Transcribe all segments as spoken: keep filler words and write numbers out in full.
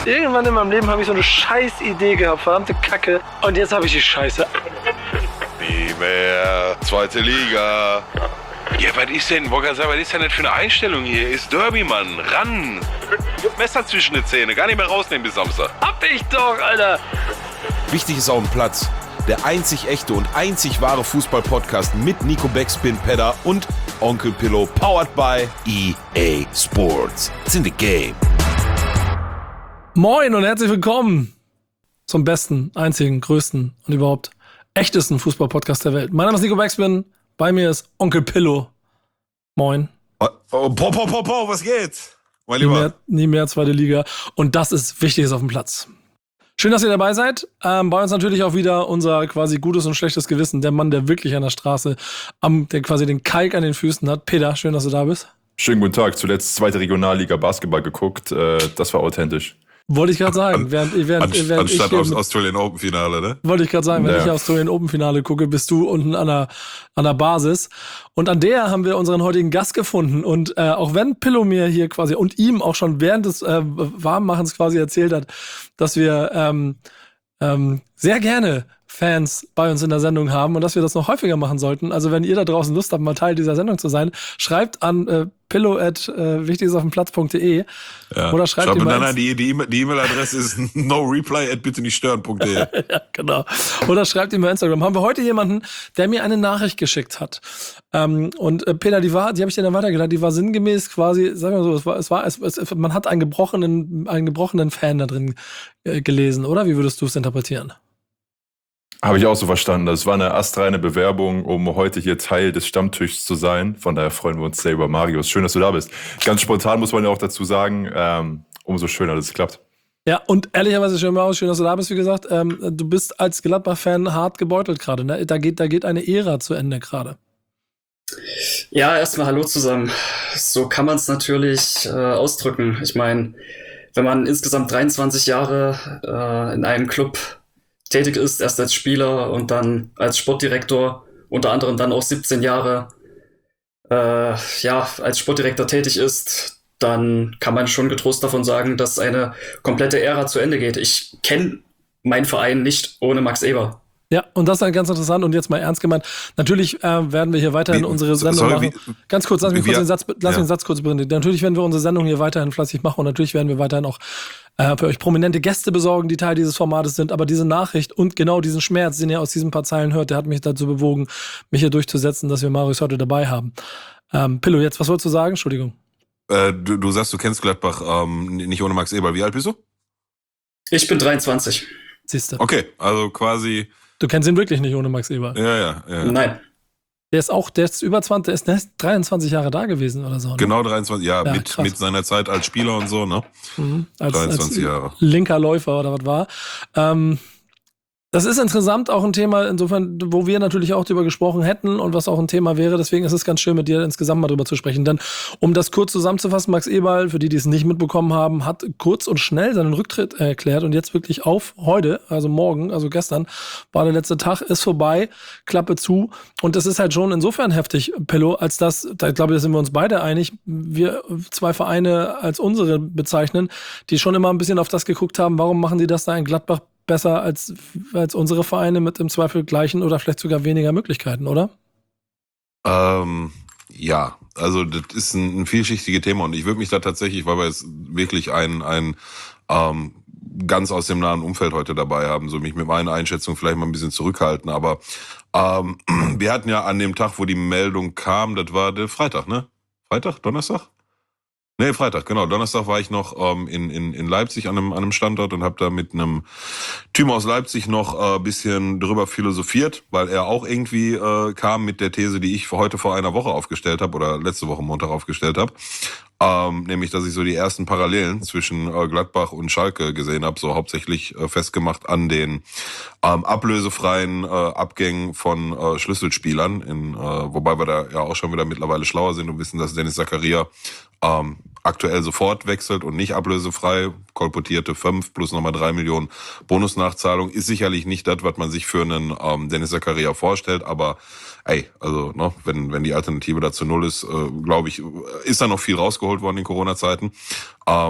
Irgendwann in meinem Leben habe ich so eine scheiß Idee gehabt, verdammte Kacke. Und jetzt habe ich die Scheiße. Nie mehr. Zweite Liga. Ja, was ist denn, Bocker, was ist denn das für eine Einstellung hier? Ist Derby, Mann. Ran. Messer zwischen die Zähne. Gar nicht mehr rausnehmen bis Samstag. Hab ich doch, Alter. Wichtig ist auf dem Platz. Der einzig echte und einzig wahre Fußball-Podcast mit Nico Backspin Pedder und Onkel Pillow, powered by E A Sports. It's in the game. Moin und herzlich willkommen zum besten, einzigen, größten und überhaupt echtesten Fußball-Podcast der Welt. Mein Name ist Nico Backspin, bei mir ist Onkel Pillow. Moin. Oh, oh, po, po, po, po, was geht? Mein nie, Lieber. mehr, nie mehr zweite Liga. Und das ist Wichtiges auf dem Platz. Schön, dass ihr dabei seid. Ähm, bei uns natürlich auch wieder unser quasi gutes und schlechtes Gewissen. Der Mann, der wirklich an der Straße, am, der quasi den Kalk an den Füßen hat. Peter, schön, dass du da bist. Schönen guten Tag. Zuletzt zweite Regionalliga Basketball geguckt. Äh, das war authentisch. Wollte ich gerade sagen. Während, während, Anst- während anstatt ich aus Australian Open Finale, ne? Wollte ich gerade sagen, wenn Ja. ich Australian Open Finale gucke, bist du unten an der, an der Basis. Und an der haben wir unseren heutigen Gast gefunden. Und äh, auch wenn Pillow mir hier quasi und ihm auch schon während des äh, Warmmachens quasi erzählt hat, dass wir ähm, ähm, sehr gerne Fans bei uns in der Sendung haben und dass wir das noch häufiger machen sollten. Also wenn ihr da draußen Lust habt, mal Teil dieser Sendung zu sein, schreibt an äh, pillow at äh, wichtigesaufdemplatz.de Ja. oder schreibt Schreibt ihm mir mal dann ins- an die, die, E- die E-Mail-Adresse ist no reply at bitte nicht stören punkt de. Ja, genau. Oder schreibt ihm bei Instagram. Haben wir heute jemanden, der mir eine Nachricht geschickt hat. Ähm, und äh, Peter, die war, die habe ich dir dann weitergeleitet, die war sinngemäß quasi, sagen wir so, es war, es war, es, es, man hat einen gebrochenen, einen gebrochenen Fan da drin äh, gelesen, oder? Wie würdest du es interpretieren? Habe ich auch so verstanden. Das war eine astreine Bewerbung, um heute hier Teil des Stammtischs zu sein. Von daher freuen wir uns sehr über Marius. Schön, dass du da bist. Ganz spontan muss man ja auch dazu sagen, ähm, umso schöner, dass es klappt. Ja, und ehrlicherweise schön, Marius, schön, dass du da bist, wie gesagt. Ähm, du bist als Gladbach-Fan hart gebeutelt gerade, ne? Da geht, da geht eine Ära zu Ende gerade. Ja, erstmal hallo zusammen. So kann man es natürlich äh, ausdrücken. Ich meine, wenn man insgesamt dreiundzwanzig Jahre äh, in einem Club tätig ist, erst als Spieler und dann als Sportdirektor, unter anderem dann auch siebzehn Jahre äh, ja, als Sportdirektor tätig ist, dann kann man schon getrost davon sagen, dass eine komplette Ära zu Ende geht. Ich kenne meinen Verein nicht ohne Max Eber. Ja, und das ist halt ganz interessant und jetzt mal ernst gemeint. Natürlich äh, werden wir hier weiterhin Wie- unsere so- Sendung sorry, machen. wie- Ganz kurz, lass mich wie- kurz den Satz, lass mich ja. den Satz kurz beenden. Natürlich werden wir unsere Sendung hier weiterhin fleißig machen und natürlich werden wir weiterhin auch äh, für euch prominente Gäste besorgen, die Teil dieses Formates sind. Aber diese Nachricht und genau diesen Schmerz, den ihr aus diesen paar Zeilen hört, der hat mich dazu bewogen, mich hier durchzusetzen, dass wir Marius heute dabei haben. Ähm, Pillow, jetzt, was wolltest du sagen? Entschuldigung. Äh, du, du sagst, du kennst Gladbach ähm, nicht ohne Max Eberl. Wie alt bist du? Ich bin dreiundzwanzig. Siehst du. Okay, also quasi, Du kennst ihn wirklich nicht ohne Max Eber. ja, ja, ja. Nein. Der ist auch, der ist über zwanzig, der ist, der ist dreiundzwanzig Jahre da gewesen oder so. Ne? Genau dreiundzwanzig, ja, Ja, mit, krass. mit seiner Zeit als Spieler und so, ne? Mhm. Als, dreiundzwanzig als Jahre. linker Läufer oder was war. Ähm, das ist insgesamt auch ein Thema, insofern, wo wir natürlich auch drüber gesprochen hätten und was auch ein Thema wäre. Deswegen ist es ganz schön, mit dir insgesamt mal drüber zu sprechen. Denn um das kurz zusammenzufassen, Max Eberl, für die, die es nicht mitbekommen haben, hat kurz und schnell seinen Rücktritt erklärt und jetzt wirklich auf heute, also morgen, also gestern, war der letzte Tag, ist vorbei, Klappe zu. Und das ist halt schon insofern heftig, Pillow, als dass, da ich glaube, da sind wir uns beide einig, wir zwei Vereine als unsere bezeichnen, die schon immer ein bisschen auf das geguckt haben, warum machen die das da in Gladbach besser als, als unsere Vereine mit im Zweifel gleichen oder vielleicht sogar weniger Möglichkeiten, oder? Ähm, ja, also das ist ein, ein vielschichtiges Thema und ich würde mich da tatsächlich, weil wir jetzt wirklich ein, ein ähm, ganz aus dem nahen Umfeld heute dabei haben, so mich mit meiner Einschätzung vielleicht mal ein bisschen zurückhalten, aber ähm, wir hatten ja an dem Tag, wo die Meldung kam, das war der Freitag, ne? Freitag? Donnerstag? Nee, Freitag, genau. Donnerstag war ich noch ähm, in, in, in Leipzig an einem, an einem Standort und habe da mit einem Typen aus Leipzig noch ein äh, bisschen drüber philosophiert, weil er auch irgendwie äh, kam mit der These, die ich für heute vor einer Woche aufgestellt habe oder letzte Woche Montag aufgestellt habe. Ähm, nämlich, dass ich so die ersten Parallelen zwischen äh, Gladbach und Schalke gesehen habe, so hauptsächlich äh, festgemacht an den ähm, ablösefreien äh, Abgängen von äh, Schlüsselspielern, in, äh, wobei wir da ja auch schon wieder mittlerweile schlauer sind und wissen, dass Dennis Zakaria ähm, aktuell sofort wechselt und nicht ablösefrei, kolportierte fünf plus nochmal drei Millionen Bonusnachzahlung, ist sicherlich nicht das, was man sich für einen ähm, Dennis Zakaria vorstellt, aber ey, also ne, wenn wenn die Alternative dazu null ist, äh, glaube ich, ist da noch viel rausgeholt worden in Corona-Zeiten. Ähm,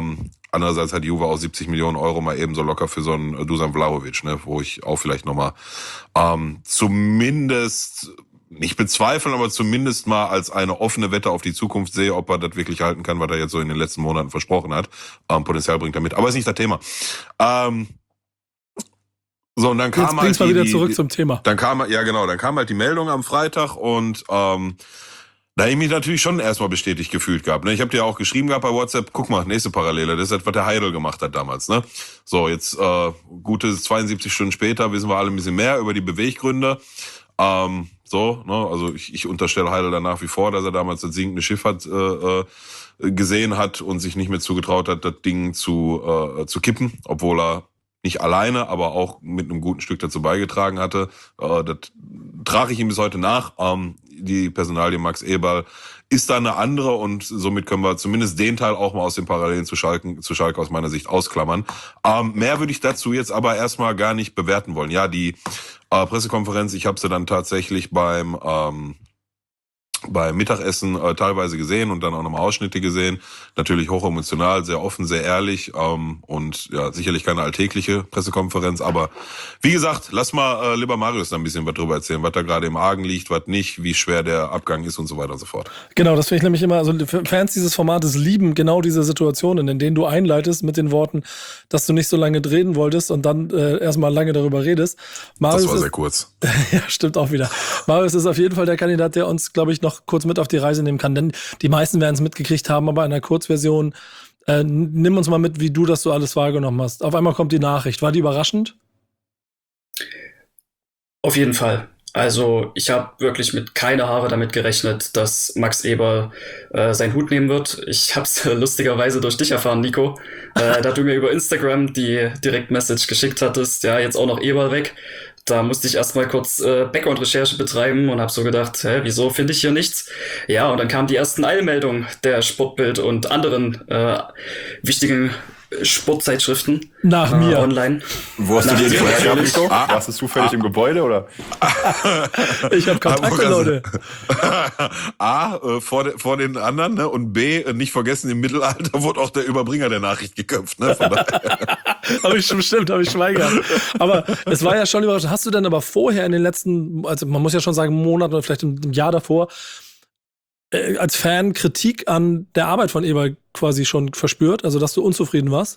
andererseits hat Juve auch siebzig Millionen Euro mal eben so locker für so einen Dusan Vlahovic, ne, wo ich auch vielleicht nochmal ähm, zumindest nicht bezweifeln, aber zumindest mal als eine offene Wette auf die Zukunft sehe, ob er das wirklich halten kann, was er jetzt so in den letzten Monaten versprochen hat. Ähm, Potenzial bringt er mit, aber ist nicht das Thema. Ähm, so, und dann kam Jetzt bring's halt mal die, wieder zurück die, zum Thema. Dann kam, ja genau, dann kam halt die Meldung am Freitag und ähm, da habe ich mich natürlich schon erstmal bestätigt gefühlt gehabt. Ne? Ich habe dir auch geschrieben gehabt bei WhatsApp, guck mal, nächste Parallele, das ist das, was der Heidel gemacht hat damals. Ne? So, jetzt äh, gute zweiundsiebzig Stunden später wissen wir alle ein bisschen mehr über die Beweggründe. Ähm, so, ne? Also ich, ich unterstelle Heidel dann nach wie vor, dass er damals das sinkende Schiff hat, äh, gesehen hat und sich nicht mehr zugetraut hat, das Ding zu, äh, zu kippen, obwohl er nicht alleine, aber auch mit einem guten Stück dazu beigetragen hatte. Äh, das trage ich ihm bis heute nach. Ähm, die Personalie Max Eberl ist da eine andere und somit können wir zumindest den Teil auch mal aus den Parallelen zu Schalke, zu Schalke aus meiner Sicht ausklammern. Ähm, mehr würde ich dazu jetzt aber erstmal gar nicht bewerten wollen. Ja, die äh, Pressekonferenz, ich habe sie dann tatsächlich beim ähm, beim Mittagessen äh, teilweise gesehen und dann auch nochmal Ausschnitte gesehen. Natürlich hochemotional, sehr offen, sehr ehrlich ähm, und ja, sicherlich keine alltägliche Pressekonferenz. Aber wie gesagt, lass mal äh, lieber Marius da ein bisschen was drüber erzählen, was da gerade im Argen liegt, was nicht, wie schwer der Abgang ist und so weiter und so fort. Genau, das finde ich nämlich immer, also Fans dieses Formates lieben genau diese Situationen, in denen du einleitest mit den Worten, dass du nicht so lange reden wolltest und dann äh, erstmal lange darüber redest. Marius das war ist, sehr kurz. Ja, stimmt auch wieder. Marius ist auf jeden Fall der Kandidat, der uns, glaube ich, noch kurz mit auf die Reise nehmen kann, denn die meisten werden es mitgekriegt haben, aber in einer Kurzversion, äh, nimm uns mal mit, wie du das so alles wahrgenommen hast. Auf einmal kommt die Nachricht. War die überraschend? Auf jeden Fall. Also ich habe wirklich mit keine Haare damit gerechnet, dass Max Eberl äh, seinen Hut nehmen wird. Ich habe es äh, lustigerweise durch dich erfahren, Nico, äh, da du mir über Instagram die Direktmessage geschickt hattest, ja, jetzt auch noch Eberl weg. Da musste ich erstmal kurz äh, Background-Recherche betreiben und habe so gedacht, hä, wieso finde ich hier nichts? Ja, und dann kamen die ersten Eilmeldungen der Sportbild und anderen äh, wichtigen Sportzeitschriften Nach äh, mir. online. Wo hast Nach du die dir Information natürlich. Nico? Warst du zufällig im Gebäude, oder? Ich habe Kontakte, Leute. A, äh, vor, de, vor den anderen, ne? Und B, äh, nicht vergessen, im Mittelalter wurde auch der Überbringer der Nachricht geköpft. Ne? Von daher. Habe ich schon bestimmt, habe ich schweigern. Aber es war ja schon überraschend. Hast du denn aber vorher in den letzten, also man muss ja schon sagen, Monat oder vielleicht im Jahr davor, äh, als Fan Kritik an der Arbeit von Eberl quasi schon verspürt? Also, dass du unzufrieden warst?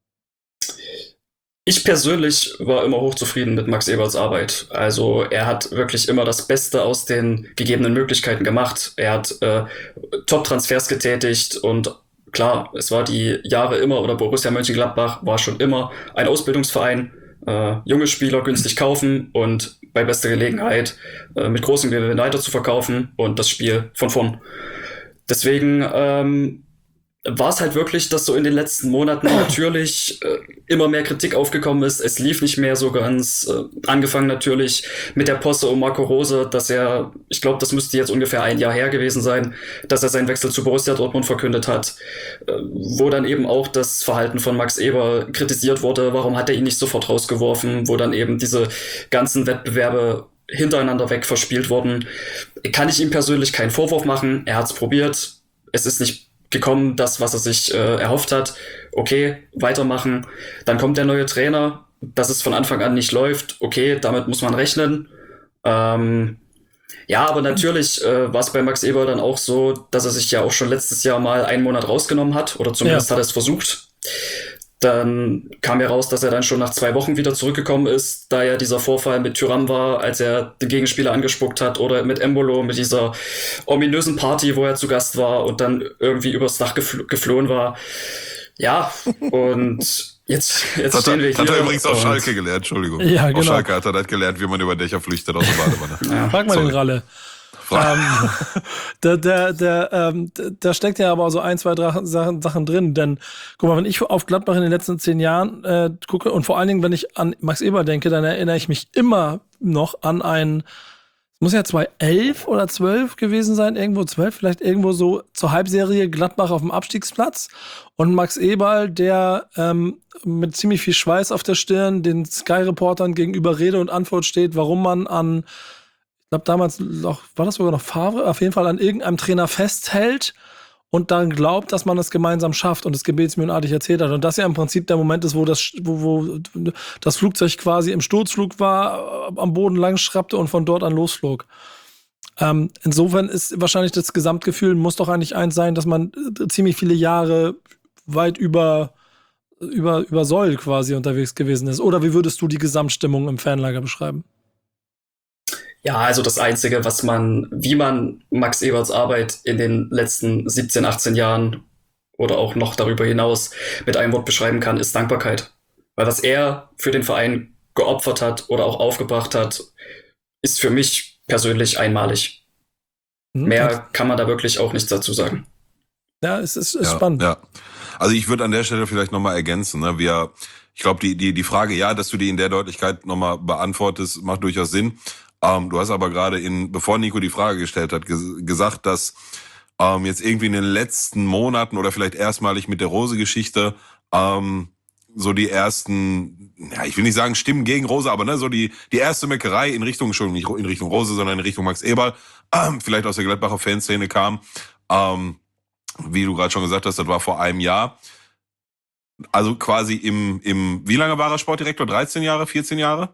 Ich persönlich war immer hochzufrieden mit Max Eberls Arbeit. Also er hat wirklich immer das Beste aus den gegebenen Möglichkeiten gemacht. Er hat äh, Top-Transfers getätigt und klar, es war die Jahre immer, oder Borussia Mönchengladbach war schon immer ein Ausbildungsverein. Äh, junge Spieler günstig kaufen und bei bester Gelegenheit äh, mit großem Gewinn weiter zu verkaufen und das Spiel von vorn. Deswegen ähm, war es halt wirklich, dass so in den letzten Monaten natürlich äh, immer mehr Kritik aufgekommen ist. Es lief nicht mehr so ganz. Äh, angefangen natürlich mit der Posse um Marco Rose, dass er, ich glaube, das müsste jetzt ungefähr ein Jahr her gewesen sein, dass er seinen Wechsel zu Borussia Dortmund verkündet hat, äh, wo dann eben auch das Verhalten von Max Eberl kritisiert wurde. Warum hat er ihn nicht sofort rausgeworfen? Wo dann eben diese ganzen Wettbewerbe hintereinander weg verspielt wurden. Kann ich ihm persönlich keinen Vorwurf machen. Er hat es probiert. Es ist nicht gekommen, das, was er sich äh, erhofft hat. Okay, weitermachen. Dann kommt der neue Trainer, dass es von Anfang an nicht läuft. Okay, damit muss man rechnen. Ähm, ja, aber natürlich äh, war es bei Max Eberl dann auch so, dass er sich ja auch schon letztes Jahr mal einen Monat rausgenommen hat, oder zumindest Ja. hat er es versucht. Dann kam ja raus, dass er dann schon nach zwei Wochen wieder zurückgekommen ist, da ja dieser Vorfall mit Thuram war, als er den Gegenspieler angespuckt hat, oder mit Embolo, mit dieser ominösen Party, wo er zu Gast war und dann irgendwie übers Dach gefl- geflohen war. Ja, und jetzt, jetzt Das stehen hat, wir er- hier. hat er übrigens auf und- Schalke gelernt, Entschuldigung. Ja, Auf genau. Schalke hat er das gelernt, wie man über Dächer flüchtet aus der Badewanne. Ja. Frag mal Sorry. den Ralle. ähm, da, da, da, ähm, da steckt ja aber so ein, zwei Drachen, Sachen, Sachen drin, denn guck mal, wenn ich auf Gladbach in den letzten zehn Jahren äh, gucke und vor allen Dingen, wenn ich an Max Eberl denke, dann erinnere ich mich immer noch an ein, es muss ja zweitausendelf oder zwölf gewesen sein, irgendwo zwölf, vielleicht irgendwo so zur Halbserie Gladbach auf dem Abstiegsplatz und Max Eberl, der ähm, mit ziemlich viel Schweiß auf der Stirn den Sky-Reportern gegenüber Rede und Antwort steht, warum man an ich glaube, damals noch, war das sogar noch Favre, auf jeden Fall an irgendeinem Trainer festhält und dann glaubt, dass man es gemeinsam schafft und es gebetsmühlenartig erzählt hat. Und das ja im Prinzip der Moment ist, wo das, wo, wo das Flugzeug quasi im Sturzflug war, am Boden lang schrappte und von dort an losflog. Ähm, insofern ist wahrscheinlich das Gesamtgefühl, muss doch eigentlich eins sein, dass man ziemlich viele Jahre weit über, über, über Soll quasi unterwegs gewesen ist. Oder wie würdest du die Gesamtstimmung im Fanlager beschreiben? Ja, also das Einzige, was man, wie man Max Eberts Arbeit in den letzten siebzehn, achtzehn Jahren oder auch noch darüber hinaus mit einem Wort beschreiben kann, ist Dankbarkeit. Weil was er für den Verein geopfert hat oder auch aufgebracht hat, ist für mich persönlich einmalig. Hm, Mehr kann man da wirklich auch nichts dazu sagen. Ja, es ist, ist ja, spannend. Ja. Also ich würde an der Stelle vielleicht nochmal ergänzen. Ne? Wir, ich glaube, die, die, die Frage, ja, dass du die in der Deutlichkeit nochmal beantwortest, macht durchaus Sinn. Ähm, du hast aber gerade, in, bevor Nico die Frage gestellt hat, ges- gesagt, dass ähm, jetzt irgendwie in den letzten Monaten oder vielleicht erstmalig mit der Rose-Geschichte ähm, so die ersten, ja, ich will nicht sagen Stimmen gegen Rose, aber ne, so die die erste Meckerei in Richtung, schon nicht in Richtung Rose, sondern in Richtung Max Eberl, ähm, vielleicht aus der Gladbacher Fanszene kam. Ähm, wie du gerade schon gesagt hast, das war vor einem Jahr. Also quasi im, im, wie lange war er Sportdirektor? dreizehn Jahre, vierzehn Jahre?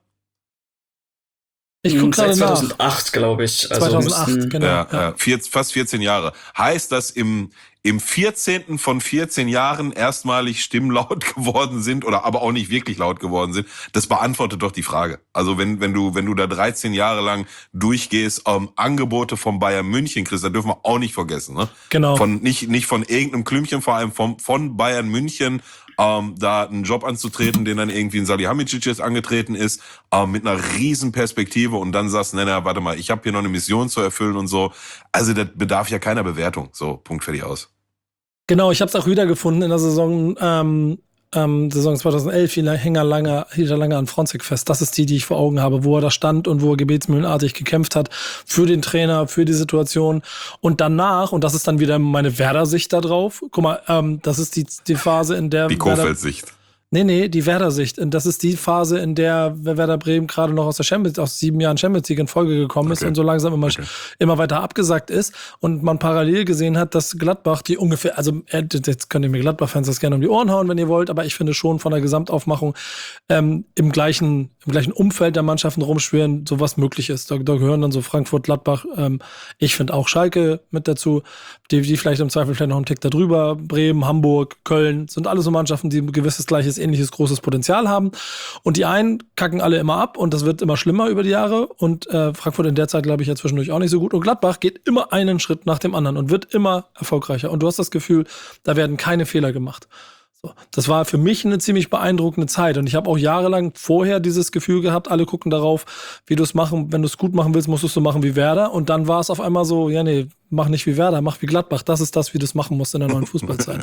Ich gucke gerade nach. zweitausendacht, glaube ich. Also zweitausendacht, müssten, genau. Ja, Ja. ja. Vier, fast vierzehn Jahre. Heißt, dass im, im vierzehnten von vierzehn Jahren erstmalig Stimmen laut geworden sind oder aber auch nicht wirklich laut geworden sind. Das beantwortet doch die Frage. Also wenn, wenn du, wenn du da dreizehn Jahre lang durchgehst, ähm, Angebote von Bayern München kriegst, da dürfen wir auch nicht vergessen, ne? Genau. Von, nicht, nicht von irgendeinem Klümpchen, vor allem vom, von Bayern München, ähm, da einen Job anzutreten, den dann irgendwie ein Salihamidzic jetzt angetreten ist, ähm, mit einer riesen Perspektive und dann sagst, nee, nee, warte mal, ich habe hier noch eine Mission zu erfüllen und so. Also das bedarf ja keiner Bewertung. So, Punkt, fertig, aus. Genau, ich habe es auch wiedergefunden in der Saison, ähm, ähm, Saison zweitausendelf, hielt er lange, hielt er lange an Fronzek fest. Das ist die, die ich vor Augen habe, wo er da stand und wo er gebetsmühlenartig gekämpft hat für den Trainer, für die Situation. Und danach, und das ist dann wieder meine Werder-Sicht da drauf, guck mal, ähm, das ist die, die Phase, in der Die Kofeld-Sicht. Nee, nee, die Werder-Sicht. Und das ist die Phase, in der Werder Bremen gerade noch aus der Champions, aus sieben Jahren Champions League in Folge gekommen ist Okay. und so langsam immer, Okay. immer weiter abgesackt ist. Und man parallel gesehen hat, dass Gladbach die ungefähr, also äh, jetzt könnt ihr mir Gladbach-Fans das gerne um die Ohren hauen, wenn ihr wollt, aber ich finde schon von der Gesamtaufmachung ähm, im gleichen, im gleichen Umfeld der Mannschaften rumschwirren, sowas möglich ist. Da, da gehören dann so Frankfurt, Gladbach, ähm, ich finde auch Schalke mit dazu, die, die vielleicht im Zweifel vielleicht noch einen Tick da drüber, Bremen, Hamburg, Köln, sind alles so Mannschaften, die ein gewisses, gleiches, ähnliches, großes Potenzial haben. Und die einen kacken alle immer ab und das wird immer schlimmer über die Jahre. Und äh, Frankfurt in der Zeit, glaube ich, ja zwischendurch auch nicht so gut. Und Gladbach geht immer einen Schritt nach dem anderen und wird immer erfolgreicher. Und du hast das Gefühl, da werden keine Fehler gemacht. So. Das war für mich eine ziemlich beeindruckende Zeit. Und ich habe auch jahrelang vorher dieses Gefühl gehabt, alle gucken darauf, wie du es machen, wenn du es gut machen willst, musst du es so machen wie Werder. Und dann war es auf einmal so, ja nee, mach nicht wie Werder, mach wie Gladbach. Das ist das, wie du es machen musst in der neuen Fußballzeit.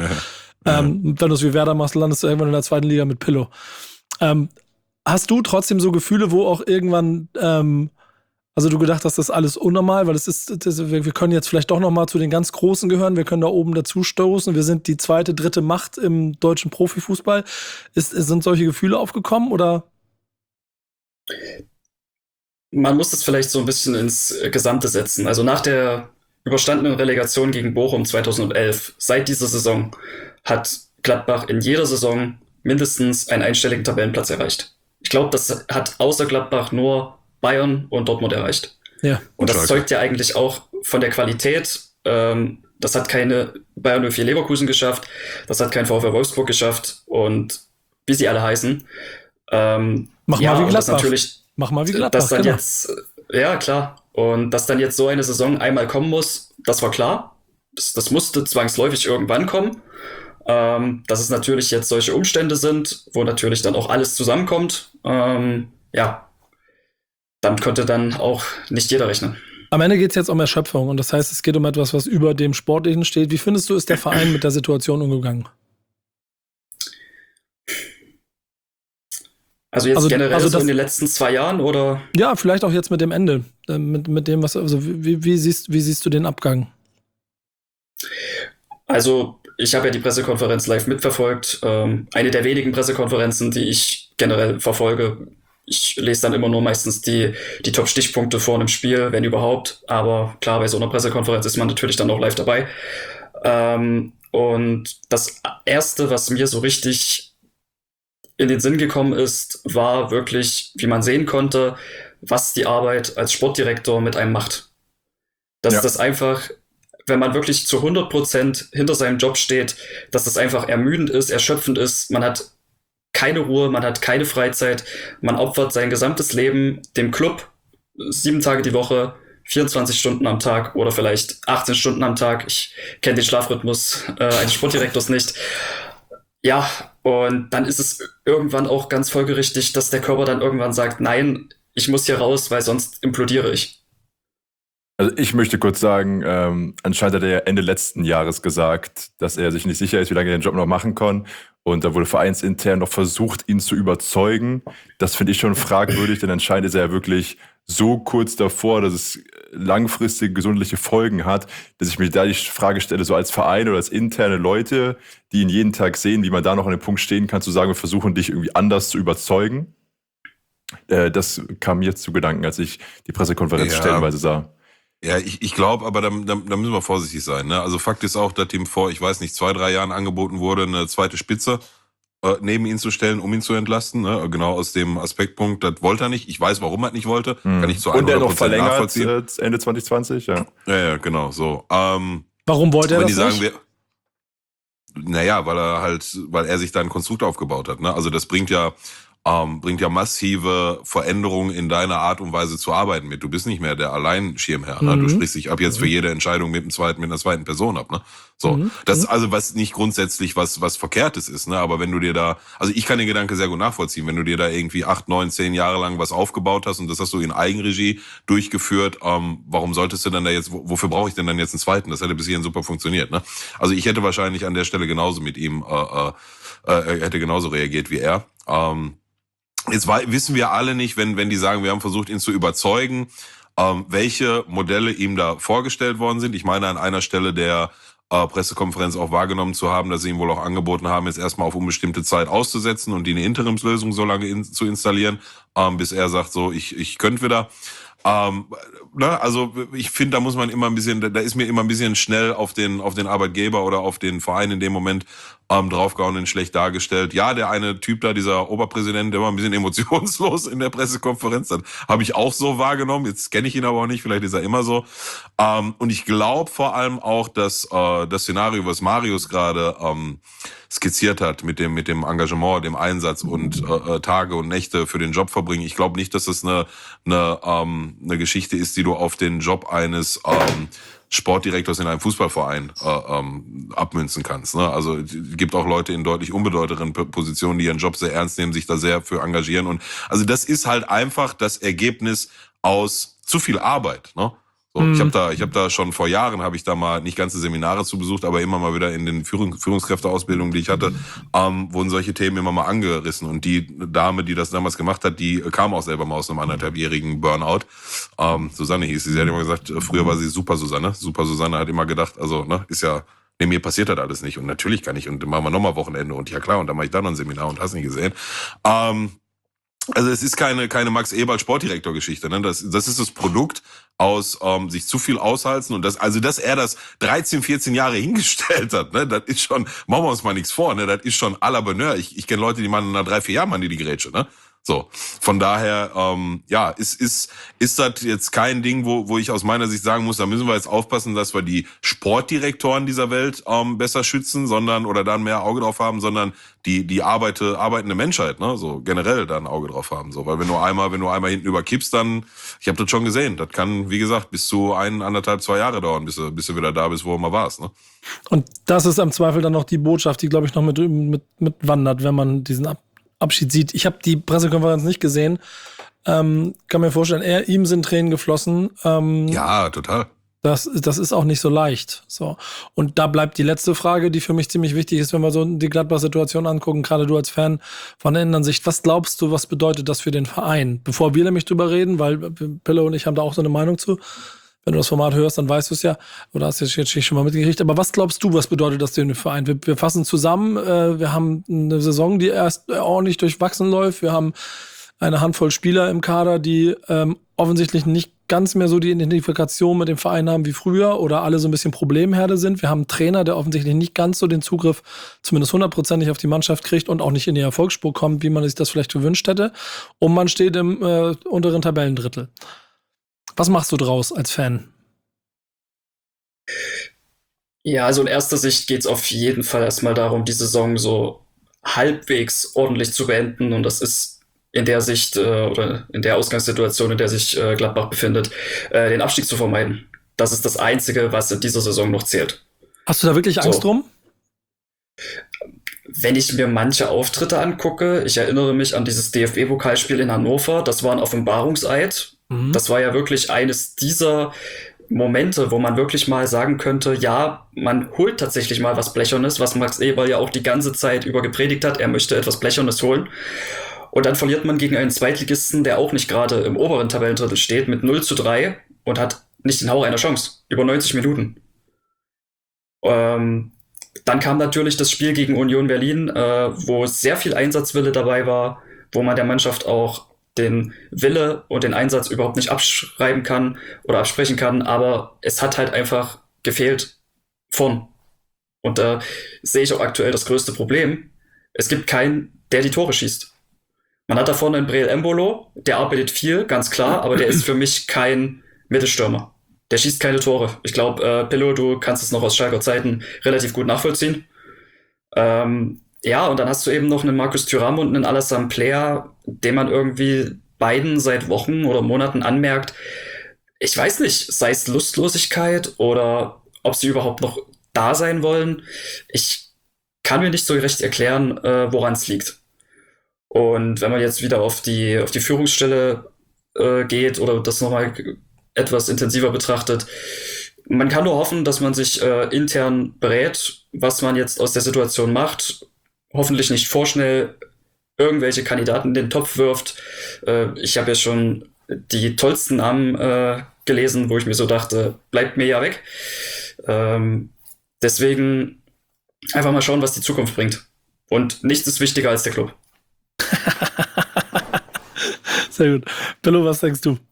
ähm, wenn du es wie Werder machst, landest du irgendwann in der zweiten Liga mit Pillow. Ähm, hast du trotzdem so Gefühle, wo auch irgendwann, ähm, also du gedacht hast, das ist alles unnormal, weil es ist, das, wir, wir können jetzt vielleicht doch noch mal zu den ganz Großen gehören, wir können da oben dazu stoßen, wir sind die zweite, dritte Macht im deutschen Profifußball. Ist, sind solche Gefühle aufgekommen oder? Man muss das vielleicht so ein bisschen ins Gesamte setzen. Also nach der überstandenen Relegation gegen Bochum zweitausendelf, seit dieser Saison, hat Gladbach in jeder Saison mindestens einen einstelligen Tabellenplatz erreicht. Ich glaube, das hat außer Gladbach nur Bayern und Dortmund erreicht. Ja. Und das Schalke. zeugt ja eigentlich auch von der Qualität. Ähm, das hat keine Bayern null vier Leverkusen geschafft, das hat kein VfL Wolfsburg geschafft und wie sie alle heißen. Ähm, Mach ja, mal wie und das Gladbach. natürlich, Mach mal wie Gladbach, dass dann genau. jetzt, ja klar, und dass dann jetzt so eine Saison einmal kommen muss, das war klar. Das, das musste zwangsläufig irgendwann kommen. Ähm, dass es natürlich jetzt solche Umstände sind, wo natürlich dann auch alles zusammenkommt. Ähm, ja, damit konnte dann auch nicht jeder rechnen. Am Ende geht es jetzt um Erschöpfung und das heißt, es geht um etwas, was über dem Sportlichen steht. Wie findest du, ist der Verein mit der Situation umgegangen? Also jetzt Also- generell also so das- in den letzten zwei Jahren oder? Ja, vielleicht auch jetzt mit dem Ende, äh, mit, mit dem, was, also wie, wie, siehst, wie siehst du den Abgang? Also ich habe ja die Pressekonferenz live mitverfolgt. Ähm, eine der wenigen Pressekonferenzen, die ich generell verfolge. Ich lese dann immer nur meistens die, die Top-Stichpunkte vor einem Spiel, wenn überhaupt. Aber klar, bei so einer Pressekonferenz ist man natürlich dann auch live dabei. Ähm, und das Erste, was mir so richtig in den Sinn gekommen ist, war wirklich, wie man sehen konnte, was die Arbeit als Sportdirektor mit einem macht. Dass Ja. das einfach, wenn man wirklich zu hundert Prozent hinter seinem Job steht, dass das einfach ermüdend ist, erschöpfend ist. Man hat keine Ruhe, man hat keine Freizeit, man opfert sein gesamtes Leben dem Club, sieben Tage die Woche, vierundzwanzig Stunden am Tag oder vielleicht achtzehn Stunden am Tag. Ich kenne den Schlafrhythmus äh, eines Sportdirektors nicht. Ja, und dann ist es irgendwann auch ganz folgerichtig, dass der Körper dann irgendwann sagt, nein, ich muss hier raus, weil sonst implodiere ich. Also ich möchte kurz sagen, ähm, anscheinend hat er ja Ende letzten Jahres gesagt, dass er sich nicht sicher ist, wie lange er den Job noch machen kann. Und da wurde vereinsintern noch versucht, ihn zu überzeugen. Das finde ich schon fragwürdig, denn anscheinend ist er ja wirklich so kurz davor, dass es langfristige gesundliche Folgen hat, dass ich mir da die Frage stelle, so als Verein oder als interne Leute, die ihn jeden Tag sehen, wie man da noch an dem Punkt stehen kann, zu sagen, wir versuchen dich irgendwie anders zu überzeugen. Äh, das kam mir zu Gedanken, als ich die Pressekonferenz Ja. stellenweise sah. Ja, ich, ich glaube, aber da, da, da müssen wir vorsichtig sein. Ne? Also Fakt ist auch, dass ihm vor, ich weiß nicht, zwei, drei Jahren angeboten wurde, eine zweite Spitze äh, neben ihn zu stellen, um ihn zu entlasten. Ne? Genau aus dem Aspektpunkt, das wollte er nicht. Ich weiß, warum er nicht wollte. Kann ich zu Und der hundert noch Prozent verlängert nachvollziehen. äh, Ende zwanzig zwanzig, ja. Ja, ja, genau, so. Ähm, Warum wollte er wenn das die sagen, nicht? wir, naja, weil er halt, weil er sich da ein Konstrukt aufgebaut hat. Ne? Also das bringt ja, ähm, bringt ja massive Veränderungen in deiner Art und Weise zu arbeiten mit. Du bist nicht mehr der Alleinschirmherr. Ne? Mhm. Du sprichst dich ab jetzt für jede Entscheidung mit einem zweiten, mit einer zweiten Person ab. Ne? So, Mhm. das ist also was nicht grundsätzlich was was Verkehrtes ist. Ne? Aber wenn du dir da, also ich kann den Gedanke sehr gut nachvollziehen, wenn du dir da irgendwie acht, neun, zehn Jahre lang was aufgebaut hast und das hast du in Eigenregie durchgeführt, ähm, warum solltest du dann da jetzt, wofür brauche ich denn dann jetzt einen zweiten? Das hätte bis hierhin super funktioniert. Ne? Also ich hätte wahrscheinlich an der Stelle genauso mit ihm, äh, äh, äh, hätte genauso reagiert wie er. Ähm, Jetzt wissen wir alle nicht, wenn wenn die sagen, wir haben versucht, ihn zu überzeugen, ähm, welche Modelle ihm da vorgestellt worden sind. Ich meine, an einer Stelle der äh, Pressekonferenz auch wahrgenommen zu haben, dass sie ihm wohl auch angeboten haben, jetzt erstmal auf unbestimmte Zeit auszusetzen und die eine Interimslösung so lange in, zu installieren, ähm, bis er sagt, so, ich ich könnte wieder. Ähm, ne, also ich finde, da muss man immer ein bisschen, da ist mir immer ein bisschen schnell auf den auf den Arbeitgeber oder auf den Verein in dem Moment ähm, draufgehauen und schlecht dargestellt. Ja, der eine Typ da, dieser Oberpräsident, der war ein bisschen emotionslos in der Pressekonferenz. Das habe ich auch so wahrgenommen. Jetzt kenne ich ihn aber auch nicht, vielleicht ist er immer so. Ähm, und ich glaube vor allem auch, dass äh, das Szenario, was Marius gerade ähm, skizziert hat, mit dem mit dem Engagement, dem Einsatz und äh, Tage und Nächte für den Job verbringen. Ich glaube nicht, dass es eine eine ähm, eine Geschichte ist, die du auf den Job eines ähm, Sportdirektors in einem Fußballverein äh, ähm, abmünzen kannst. Ne? Also es gibt auch Leute in deutlich unbedeutenderen Positionen, die ihren Job sehr ernst nehmen, sich da sehr für engagieren. Und also das ist halt einfach das Ergebnis aus zu viel Arbeit. Ne? So, Mhm. ich habe da, ich habe da schon vor Jahren habe ich da mal nicht ganze Seminare zu besucht, aber immer mal wieder in den Führung, Führungskräfteausbildungen, die ich hatte, ähm, wurden solche Themen immer mal angerissen. Und die Dame, die das damals gemacht hat, die kam auch selber mal aus einem anderthalbjährigen Burnout. Ähm, Susanne hieß sie. Sie hat immer gesagt, früher war sie Super Susanne. Super Susanne hat immer gedacht, also ne, ist ja, nee, mir passiert das alles nicht. Und natürlich kann ich und dann machen wir nochmal Wochenende und ja klar und dann mache ich da noch ein Seminar und hast nicht gesehen. Ähm, Also es ist keine keine Max Eberl Sportdirektor-Geschichte, ne? Das das ist das Produkt aus ähm, sich zu viel aushalten und das also dass er das dreizehn, vierzehn Jahre hingestellt hat, ne? Das ist schon, machen wir uns mal nichts vor, ne? Das ist schon à la Bonheur. Ich ich kenne Leute, die machen nach drei, vier Jahren machen die die Grätsche, ne? So, von daher, ähm, ja, ist ist ist das jetzt kein Ding, wo wo ich aus meiner Sicht sagen muss, da müssen wir jetzt aufpassen, dass wir die Sportdirektoren dieser Welt ähm, besser schützen, sondern oder dann mehr Auge drauf haben, sondern die die arbeite, arbeitende Menschheit, ne, so generell da ein Auge drauf haben, so, weil wenn du einmal wenn du einmal hinten überkippst, dann, ich habe das schon gesehen, das kann, wie gesagt, bis zu ein anderthalb zwei Jahre dauern, bis du bis du wieder da bist, wo du mal warst, ne? Und das ist im Zweifel dann noch die Botschaft, die, glaube ich, noch mit, mit, mit wandert, wenn man diesen Ab Abschied sieht. Ich habe die Pressekonferenz nicht gesehen. Ähm, kann mir vorstellen, er, ihm sind Tränen geflossen. Ähm, Ja, total. Das, das ist auch nicht so leicht. So. Und da bleibt die letzte Frage, die für mich ziemlich wichtig ist, wenn wir so die Gladbach-Situation angucken, gerade du als Fan von der Innenansicht. Was glaubst du, was bedeutet das für den Verein? Bevor wir nämlich drüber reden, weil Pille und ich haben da auch so eine Meinung zu. Wenn du das Format hörst, dann weißt du es ja. Oder hast du es jetzt schon mal mitgekriegt. Aber was glaubst du, was bedeutet das für den Verein? Wir, wir fassen zusammen. Äh, wir haben eine Saison, die erst ordentlich durchwachsen läuft. Wir haben eine Handvoll Spieler im Kader, die ähm, offensichtlich nicht ganz mehr so die Identifikation mit dem Verein haben wie früher oder alle so ein bisschen Problemherde sind. Wir haben einen Trainer, der offensichtlich nicht ganz so den Zugriff, zumindest hundertprozentig auf die Mannschaft kriegt und auch nicht in die Erfolgsspur kommt, wie man sich das vielleicht gewünscht hätte. Und man steht im äh, unteren Tabellendrittel. Was machst du draus als Fan? Ja, also in erster Sicht geht es auf jeden Fall erstmal darum, die Saison so halbwegs ordentlich zu beenden. Und das ist in der Sicht äh, oder in der Ausgangssituation, in der sich äh, Gladbach befindet, äh, den Abstieg zu vermeiden. Das ist das Einzige, was in dieser Saison noch zählt. Hast du da wirklich Angst so. drum? Wenn ich mir manche Auftritte angucke, ich erinnere mich an dieses D F B-Pokalspiel in Hannover, das war ein Offenbarungseid. Mhm. Das war ja wirklich eines dieser Momente, wo man wirklich mal sagen könnte, ja, man holt tatsächlich mal was Blechernes, was Max Eberl ja auch die ganze Zeit über gepredigt hat, er möchte etwas Blechernes holen. Und dann verliert man gegen einen Zweitligisten, der auch nicht gerade im oberen Tabellendrittel steht, mit null zu drei und hat nicht den Hauch einer Chance. Über neunzig Minuten. Ähm, dann kam natürlich das Spiel gegen Union Berlin, äh, wo sehr viel Einsatzwille dabei war, wo man der Mannschaft auch den Wille und den Einsatz überhaupt nicht abschreiben kann oder absprechen kann, aber es hat halt einfach gefehlt vorn. Und da äh, sehe ich auch aktuell das größte Problem. Es gibt keinen, der die Tore schießt. Man hat da vorne einen Breel Embolo, der arbeitet viel, ganz klar, aber der ist für mich kein Mittelstürmer. Der schießt keine Tore. Ich glaube, äh, Pillow, du kannst es noch aus Schalker Zeiten relativ gut nachvollziehen. Ähm, ja, und dann hast du eben noch einen Markus Thuram und einen Alassane Plea, dem man irgendwie beiden seit Wochen oder Monaten anmerkt, ich weiß nicht, sei es Lustlosigkeit oder ob sie überhaupt noch da sein wollen. Ich kann mir nicht so recht erklären, äh, woran es liegt. Und wenn man jetzt wieder auf die, auf die Führungsstelle äh, geht oder das nochmal etwas intensiver betrachtet, man kann nur hoffen, dass man sich äh, intern berät, was man jetzt aus der Situation macht. Hoffentlich nicht vorschnell irgendwelche Kandidaten in den Topf wirft. Äh, ich habe ja schon die tollsten Namen äh, gelesen, wo ich mir so dachte, bleibt mir ja weg. Ähm, deswegen einfach mal schauen, was die Zukunft bringt. Und nichts ist wichtiger als der Club. Sehr gut. Bello, was denkst du?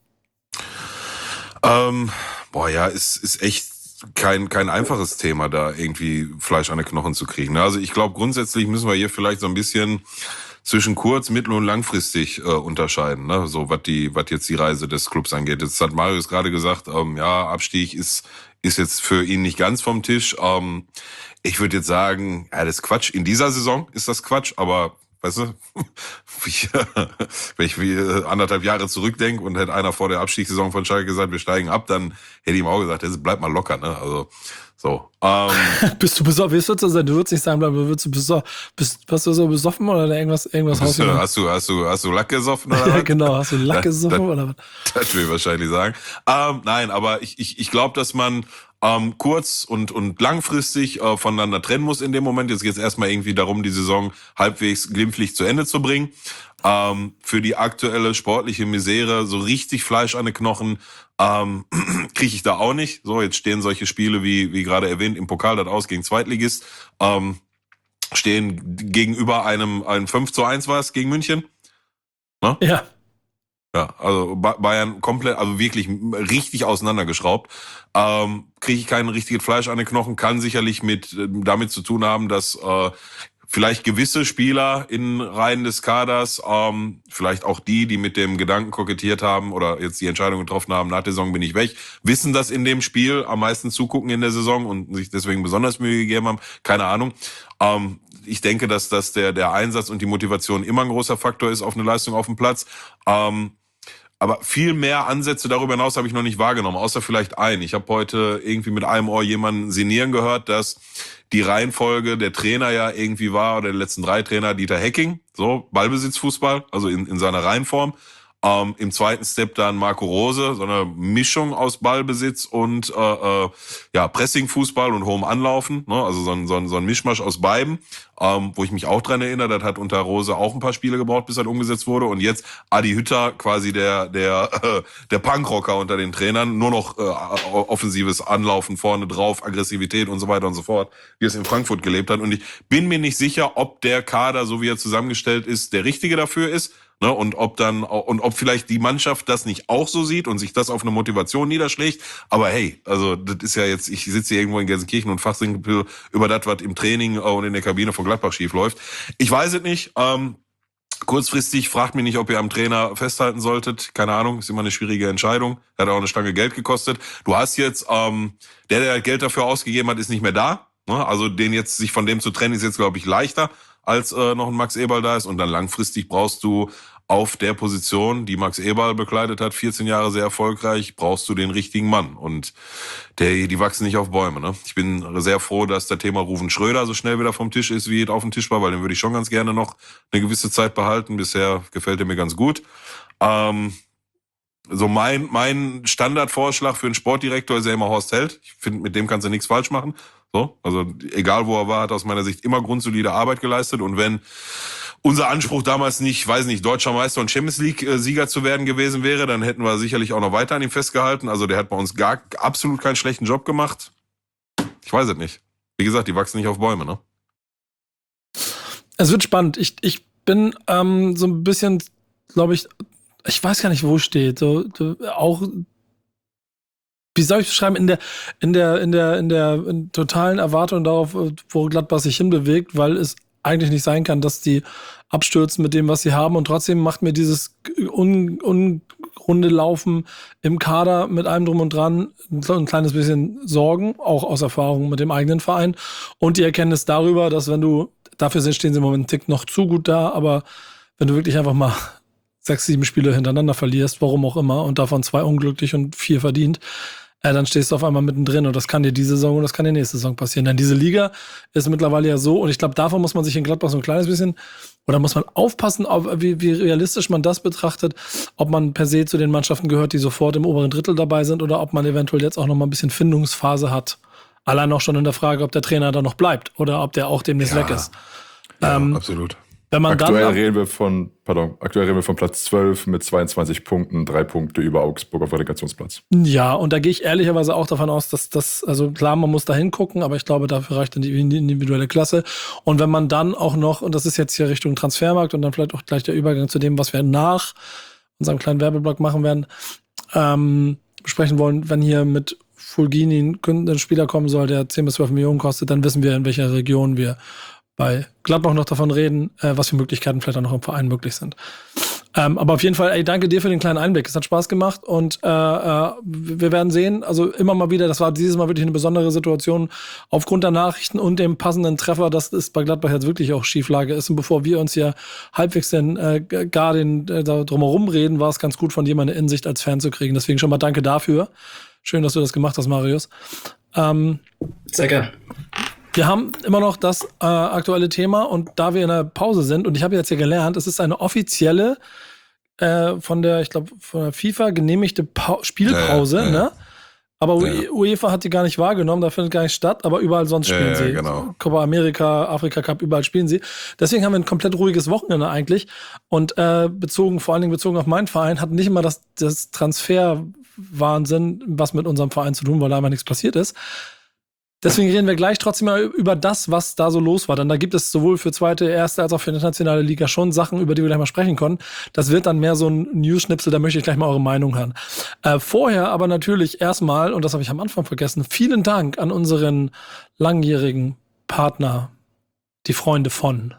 Ähm, boah, ja, ist, ist echt kein, kein einfaches Thema, da irgendwie Fleisch an den Knochen zu kriegen. Also ich glaube, grundsätzlich müssen wir hier vielleicht so ein bisschen zwischen kurz-, mittel- und langfristig äh, unterscheiden, ne? So was die, was jetzt die Reise des Clubs angeht. Jetzt hat Marius gerade gesagt, ähm, ja, Abstieg ist, ist jetzt für ihn nicht ganz vom Tisch. Ähm, ich würde jetzt sagen, ja, das ist Quatsch. In dieser Saison ist das Quatsch, aber weißt du, wenn ich wie anderthalb Jahre zurückdenke und hätte einer vor der Abstiegssaison von Schalke gesagt, wir steigen ab, dann hätte ich ihm auch gesagt, bleib mal locker, ne? Also so. Ähm, bist du besoffen? Wie würdest du sein? Du würdest nicht sagen, bleib, würdest du besoffen? Bist, bist du so besoffen oder irgendwas, irgendwas hast, du, hast du, hast du, hast du Lack gesoffen oder was? Genau, hast du Lack gesoffen oder was? Das will ich wahrscheinlich sagen. Ähm, nein, aber ich, ich, ich glaube, dass man ähm, kurz- und, und langfristig äh, voneinander trennen muss in dem Moment. Jetzt geht es erstmal irgendwie darum, die Saison halbwegs glimpflich zu Ende zu bringen. Ähm, für die aktuelle sportliche Misere so richtig Fleisch an den Knochen ähm, kriege ich da auch nicht. So, jetzt stehen solche Spiele, wie wie gerade erwähnt, im Pokal das aus gegen Zweitligist, ähm, stehen gegenüber einem, einem fünf zu eins war es gegen München. Ne? Ja. Ja, also Bayern komplett, also wirklich richtig auseinandergeschraubt. Ähm, kriege ich kein richtiges Fleisch an den Knochen, kann sicherlich mit damit zu tun haben, dass äh, vielleicht gewisse Spieler in Reihen des Kaders, ähm, vielleicht auch die, die mit dem Gedanken kokettiert haben oder jetzt die Entscheidung getroffen haben, nach der Saison bin ich weg, wissen, dass in dem Spiel am meisten zugucken in der Saison und sich deswegen besonders Mühe gegeben haben. Keine Ahnung. Ähm, ich denke, dass, dass der, der Einsatz und die Motivation immer ein großer Faktor ist auf eine Leistung auf dem Platz. Ähm, Aber viel mehr Ansätze darüber hinaus habe ich noch nicht wahrgenommen, außer vielleicht ein. Ich habe heute irgendwie mit einem Ohr jemanden sinnieren gehört, dass die Reihenfolge der Trainer ja irgendwie war, oder der letzten drei Trainer, Dieter Hecking, so Ballbesitzfußball, also in, in seiner Reihenform. Ähm, Im zweiten Step dann Marco Rose, so eine Mischung aus Ballbesitz und äh, äh, ja Pressingfußball und hohem Anlaufen, ne? Also so ein, so, ein, so ein Mischmasch aus beiden. ähm, wo ich mich auch dran erinnere, das hat unter Rose auch ein paar Spiele gebraucht, bis das umgesetzt wurde. Und jetzt Adi Hütter, quasi der der äh, der Punkrocker unter den Trainern, nur noch äh, offensives Anlaufen vorne drauf, Aggressivität und so weiter und so fort, wie es in Frankfurt gelebt hat. Und ich bin mir nicht sicher, ob der Kader, so wie er zusammengestellt ist, der richtige dafür ist. Ne, und ob dann und ob vielleicht die Mannschaft das nicht auch so sieht und sich das auf eine Motivation niederschlägt. Aber hey, also das ist ja jetzt, ich sitze hier irgendwo in Gelsenkirchen und fachsimpel über das, was im Training und in der Kabine von Gladbach schief läuft. Ich weiß es nicht. Ähm, kurzfristig fragt mich nicht, ob ihr am Trainer festhalten solltet. Keine Ahnung, ist immer eine schwierige Entscheidung. Hat auch eine Stange Geld gekostet. Du hast jetzt, ähm, der, der Geld dafür ausgegeben hat, ist nicht mehr da. Ne? Also den jetzt sich von dem zu trennen, ist jetzt, glaube ich, leichter, als äh, noch ein Max Eberl da ist. Und dann langfristig brauchst du auf der Position, die Max Eberl bekleidet hat, vierzehn Jahre sehr erfolgreich, brauchst du den richtigen Mann. Und der, die wachsen nicht auf Bäume. Ne? Ich bin sehr froh, dass das Thema Ruven Schröder so schnell wieder vom Tisch ist, wie es auf dem Tisch war, weil den würde ich schon ganz gerne noch eine gewisse Zeit behalten. Bisher gefällt er mir ganz gut. Ähm, so mein, mein Standardvorschlag für einen Sportdirektor ist ja immer Horst Held. Ich finde, mit dem kannst du nichts falsch machen. So, also egal wo er war, hat aus meiner Sicht immer grundsolide Arbeit geleistet. Und wenn unser Anspruch damals nicht, weiß nicht, deutscher Meister und Champions League Sieger zu werden gewesen wäre, dann hätten wir sicherlich auch noch weiter an ihm festgehalten. Also der hat bei uns gar absolut keinen schlechten Job gemacht. Ich weiß es nicht. Wie gesagt, die wachsen nicht auf Bäume, ne? Es wird spannend. Ich, ich bin ähm, so ein bisschen, glaube ich, ich weiß gar nicht, wo steht. So, so, auch, wie soll ich es beschreiben, in der, in der, in der, in der in totalen Erwartung darauf, wo Gladbach sich hinbewegt, weil es eigentlich nicht sein kann, dass die abstürzen mit dem, was sie haben. Und trotzdem macht mir dieses un, unrunde Laufen im Kader mit allem drum und dran ein kleines bisschen Sorgen, auch aus Erfahrung mit dem eigenen Verein. Und die Erkenntnis darüber, dass wenn du, dafür stehen sie im Moment einen Tick noch zu gut da, aber wenn du wirklich einfach mal sechs, sieben Spiele hintereinander verlierst, warum auch immer, und davon zwei unglücklich und vier verdient, Äh, dann stehst du auf einmal mittendrin und das kann dir diese Saison und das kann dir nächste Saison passieren. Denn diese Liga ist mittlerweile ja so, und ich glaube, davon muss man sich in Gladbach so ein kleines bisschen, oder muss man aufpassen, auf, wie, wie realistisch man das betrachtet, ob man per se zu den Mannschaften gehört, die sofort im oberen Drittel dabei sind, oder ob man eventuell jetzt auch noch mal ein bisschen Findungsphase hat. Allein auch schon in der Frage, ob der Trainer da noch bleibt oder ob der auch demnächst Ja. weg ist. Ja, Ähm, absolut. Wenn man Aktuell dann, reden wir von, pardon, aktuell reden wir von Platz zwölf mit zweiundzwanzig Punkten, drei Punkte über Augsburg auf Relegationsplatz. ja, und da gehe ich ehrlicherweise auch davon aus, dass das, also klar, man muss da hingucken, aber ich glaube, dafür reicht dann die individuelle Klasse. Und wenn man dann auch noch, und das ist jetzt hier Richtung Transfermarkt und dann vielleicht auch gleich der Übergang zu dem, was wir nach unserem kleinen Werbeblock machen werden, ähm, besprechen wollen, wenn hier mit Fulgini ein, ein Spieler kommen soll, der zehn bis zwölf Millionen kostet, dann wissen wir, in welcher Region wir bei Gladbach noch davon reden, äh, was für Möglichkeiten vielleicht auch noch im Verein möglich sind. Ähm, aber auf jeden Fall, ey, danke dir für den kleinen Einblick. Es hat Spaß gemacht und äh, äh, wir werden sehen, also immer mal wieder, das war dieses Mal wirklich eine besondere Situation aufgrund der Nachrichten und dem passenden Treffer, dass es bei Gladbach jetzt wirklich auch Schieflage ist. Und bevor wir uns hier halbwegs denn äh, gar den, äh, da drumherum reden, war es ganz gut, von dir mal eine Insicht als Fan zu kriegen. Deswegen schon mal danke dafür. Schön, dass du das gemacht hast, Marius. Ähm, Sehr gerne. Wir haben immer noch das äh, aktuelle Thema und da wir in der Pause sind, und ich habe jetzt hier gelernt, es ist eine offizielle äh, von der, ich glaube, von der FIFA genehmigte pa- Spielpause, Ja, ja, ja. ne? Aber Ja. UEFA hat die gar nicht wahrgenommen, da findet gar nicht statt, aber überall sonst Ja, spielen ja, sie. genau. Copa America, Afrika Cup, überall spielen sie. Deswegen haben wir ein komplett ruhiges Wochenende eigentlich. Und äh, bezogen, vor allen Dingen bezogen auf meinen Verein, hat nicht immer das, das Transferwahnsinn was mit unserem Verein zu tun, weil da einfach nichts passiert ist. Deswegen reden wir gleich trotzdem mal über das, was da so los war. Denn da gibt es sowohl für zweite, erste als auch für internationale Liga schon Sachen, über die wir gleich mal sprechen können. Das wird dann mehr so ein News-Schnipsel, da möchte ich gleich mal eure Meinung hören. Äh, vorher aber natürlich erstmal, und das habe ich am Anfang vergessen, vielen Dank an unseren langjährigen Partner, die Freunde von.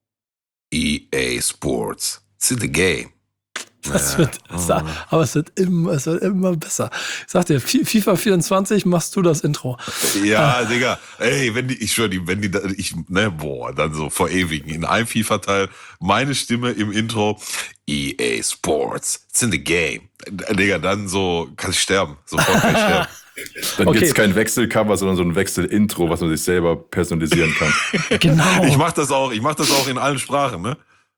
E A Sports. It's in the game. Das Ja. wird, das, aber es wird immer, es wird immer besser. Ich sag dir, FIFA vierundzwanzig machst du das Intro. Ja, Digga, ey, wenn die, ich schwör, die, wenn die, da- ich, ne, boah, dann so vor ewigen, in einem FIFA-Teil, meine Stimme im Intro, E A Sports, it's in the game. Digga, dann so, kann ich sterben, sofort kann ich sterben. Dann Okay. gibt's kein Wechselcover, sondern so ein Wechsel-Intro, was man sich selber personalisieren kann. Genau. Ich mach das auch, ich mach das auch in allen Sprachen, ne?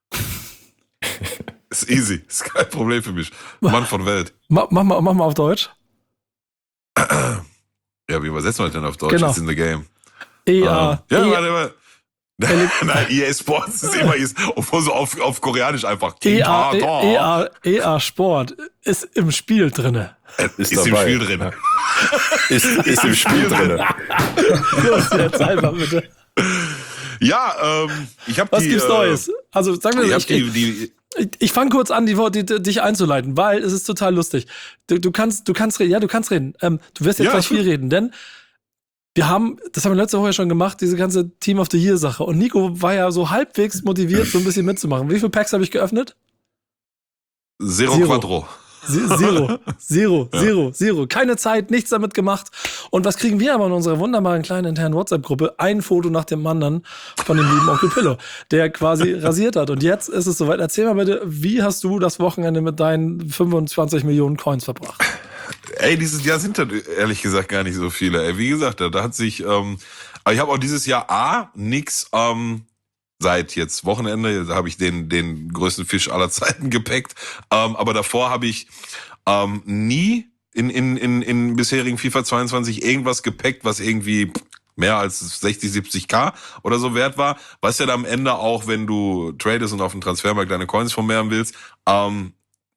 Ist easy, ist kein Problem für mich. Mann von Welt. mach, mach, mal, mach mal auf Deutsch. Ja, wie übersetzen wir das denn auf Deutsch? Genau. It's in the game. E Ähm, A. ja, E- warte, warte. Nein, E A Sports ist immer ist, obwohl so auf, auf Koreanisch einfach E A, E A, E A Sport ist im Spiel drinne. Ist, ist im Spiel drin. Ist, ist im Spiel drin. Los, jetzt einfach bitte. Ja, ähm, ich habe die... Was gibt's Neues? Also, sag mir, ich, ich, hab die, die, ich, ich fange kurz an, die, die, dich einzuleiten, weil es ist total lustig. Du, du kannst, du kannst reden, ja, du kannst reden. Ähm, du wirst jetzt Ja, gleich ist gut. viel reden, denn wir haben, das haben wir letzte Woche ja schon gemacht, diese ganze Team of the Year Sache. Und Nico war ja so halbwegs motiviert, so ein bisschen mitzumachen. Wie viele Packs habe ich geöffnet? Zero, Zero. Quattro. Zero, zero, Ja. zero, zero. Keine Zeit, nichts damit gemacht. Und was kriegen wir aber in unserer wunderbaren kleinen internen WhatsApp-Gruppe? Ein Foto nach dem anderen von dem lieben Onkel Pillow, der quasi rasiert hat. Und jetzt ist es soweit. Erzähl mal bitte, wie hast du das Wochenende mit deinen fünfundzwanzig Millionen Coins verbracht? Ey, dieses Jahr sind da ehrlich gesagt gar nicht so viele. Ey, wie gesagt, da, da hat sich, ähm, aber ich habe auch dieses Jahr A, nix, ähm, seit jetzt Wochenende, da habe ich den, den größten Fisch aller Zeiten gepackt. Ähm, aber davor habe ich ähm, nie in, in, in, in bisherigen FIFA zweiundzwanzig irgendwas gepackt, was irgendwie mehr als sechzig, siebzig K oder so wert war. Was ja dann am Ende auch, wenn du tradest und auf dem Transfermarkt deine Coins vermehren willst, ähm,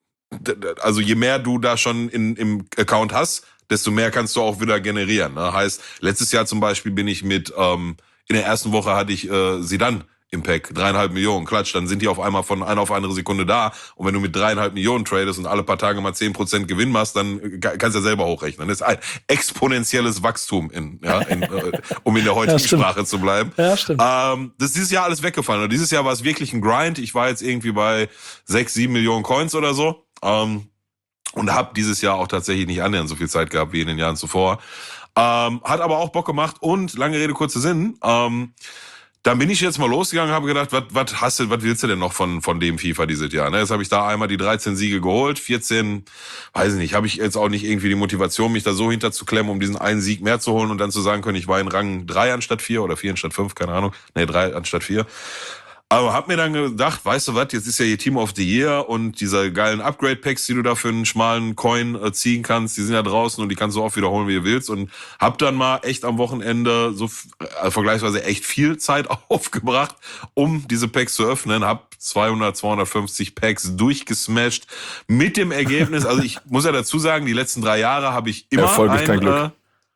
also je mehr du da schon in, im Account hast, desto mehr kannst du auch wieder generieren. Ne? Heißt, letztes Jahr zum Beispiel bin ich mit, ähm, in der ersten Woche hatte ich äh, Zidane im Pack, dreieinhalb Millionen, Klatsch, dann sind die auf einmal von einer auf andere Sekunde da. Und wenn du mit dreieinhalb Millionen tradest und alle paar Tage mal zehn Prozent Gewinn machst, dann kannst du ja selber hochrechnen. Das ist ein exponentielles Wachstum, in, ja, in, äh, um in der heutigen Ja, stimmt. Sprache zu bleiben. Ja, stimmt. Ähm, das ist dieses Jahr alles weggefallen. Und dieses Jahr war es wirklich ein Grind. Ich war jetzt irgendwie bei sechs, sieben Millionen Coins oder so. Ähm, und habe dieses Jahr auch tatsächlich nicht annähernd so viel Zeit gehabt wie in den Jahren zuvor. Ähm, hat aber auch Bock gemacht und, lange Rede, kurzer Sinn, ähm, dann bin ich jetzt mal losgegangen und habe gedacht, was was hast du, was willst du denn noch von von dem FIFA dieses Jahr? Ne? Jetzt habe ich da einmal die dreizehn Siege geholt, vierzehn, weiß ich nicht, habe ich jetzt auch nicht irgendwie die Motivation, mich da so hinterzuklemmen, um diesen einen Sieg mehr zu holen und dann zu sagen können, ich war in Rang drei anstatt vier oder vier anstatt fünf, keine Ahnung, nee, drei anstatt vier. Aber hab mir dann gedacht, weißt du was, jetzt ist ja hier Team of the Year und diese geilen Upgrade-Packs, die du da für einen schmalen Coin äh, ziehen kannst, die sind ja draußen und die kannst du auch wiederholen, wie du willst. Und hab dann mal echt am Wochenende so äh, vergleichsweise echt viel Zeit aufgebracht, um diese Packs zu öffnen. Hab zweihundert, zweihundertfünfzig Packs durchgesmashed mit dem Ergebnis, also ich muss ja dazu sagen, die letzten drei Jahre habe ich immer Erfolg ist kein Glück.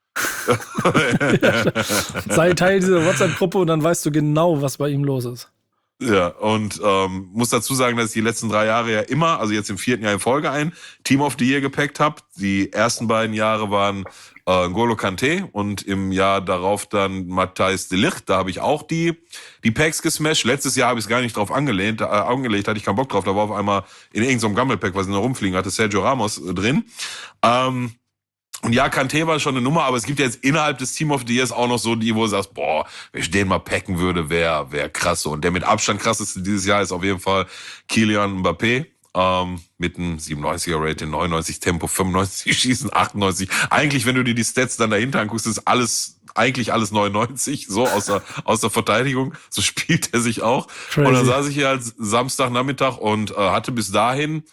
Äh, Sei Teil dieser WhatsApp-Gruppe und dann weißt du genau, was bei ihm los ist. Ja, und ähm, muss dazu sagen, dass ich die letzten drei Jahre ja immer, also jetzt im vierten Jahr in Folge ein Team of the Year gepackt habe. Die ersten beiden Jahre waren äh, N'Golo Kanté und im Jahr darauf dann Matthijs de Ligt. Da habe ich auch die die Packs gesmashed. Letztes Jahr habe ich es gar nicht drauf angelehnt, äh, angelegt, hatte ich keinen Bock drauf. Da war auf einmal in irgendeinem Gammel-Pack, was in der rumfliegen hatte, Sergio Ramos äh, drin. Ähm, Und ja, Kanté war schon eine Nummer, aber es gibt ja jetzt innerhalb des Team of the Years auch noch so die, wo du sagst, boah, wenn ich den mal packen würde, wäre wär krass. Und der mit Abstand krasseste dieses Jahr ist auf jeden Fall Kylian Mbappé. Ähm, mit einem siebenundneunziger Rating, neunundneunzig Tempo, fünfundneunzig Schießen, achtundneunzig. Eigentlich, wenn du dir die Stats dann dahinter anguckst, ist alles, eigentlich alles neunundneunzig, so aus der, aus der Verteidigung. So spielt er sich auch. Crazy. Und dann saß ich hier als Samstagnachmittag und äh, hatte bis dahin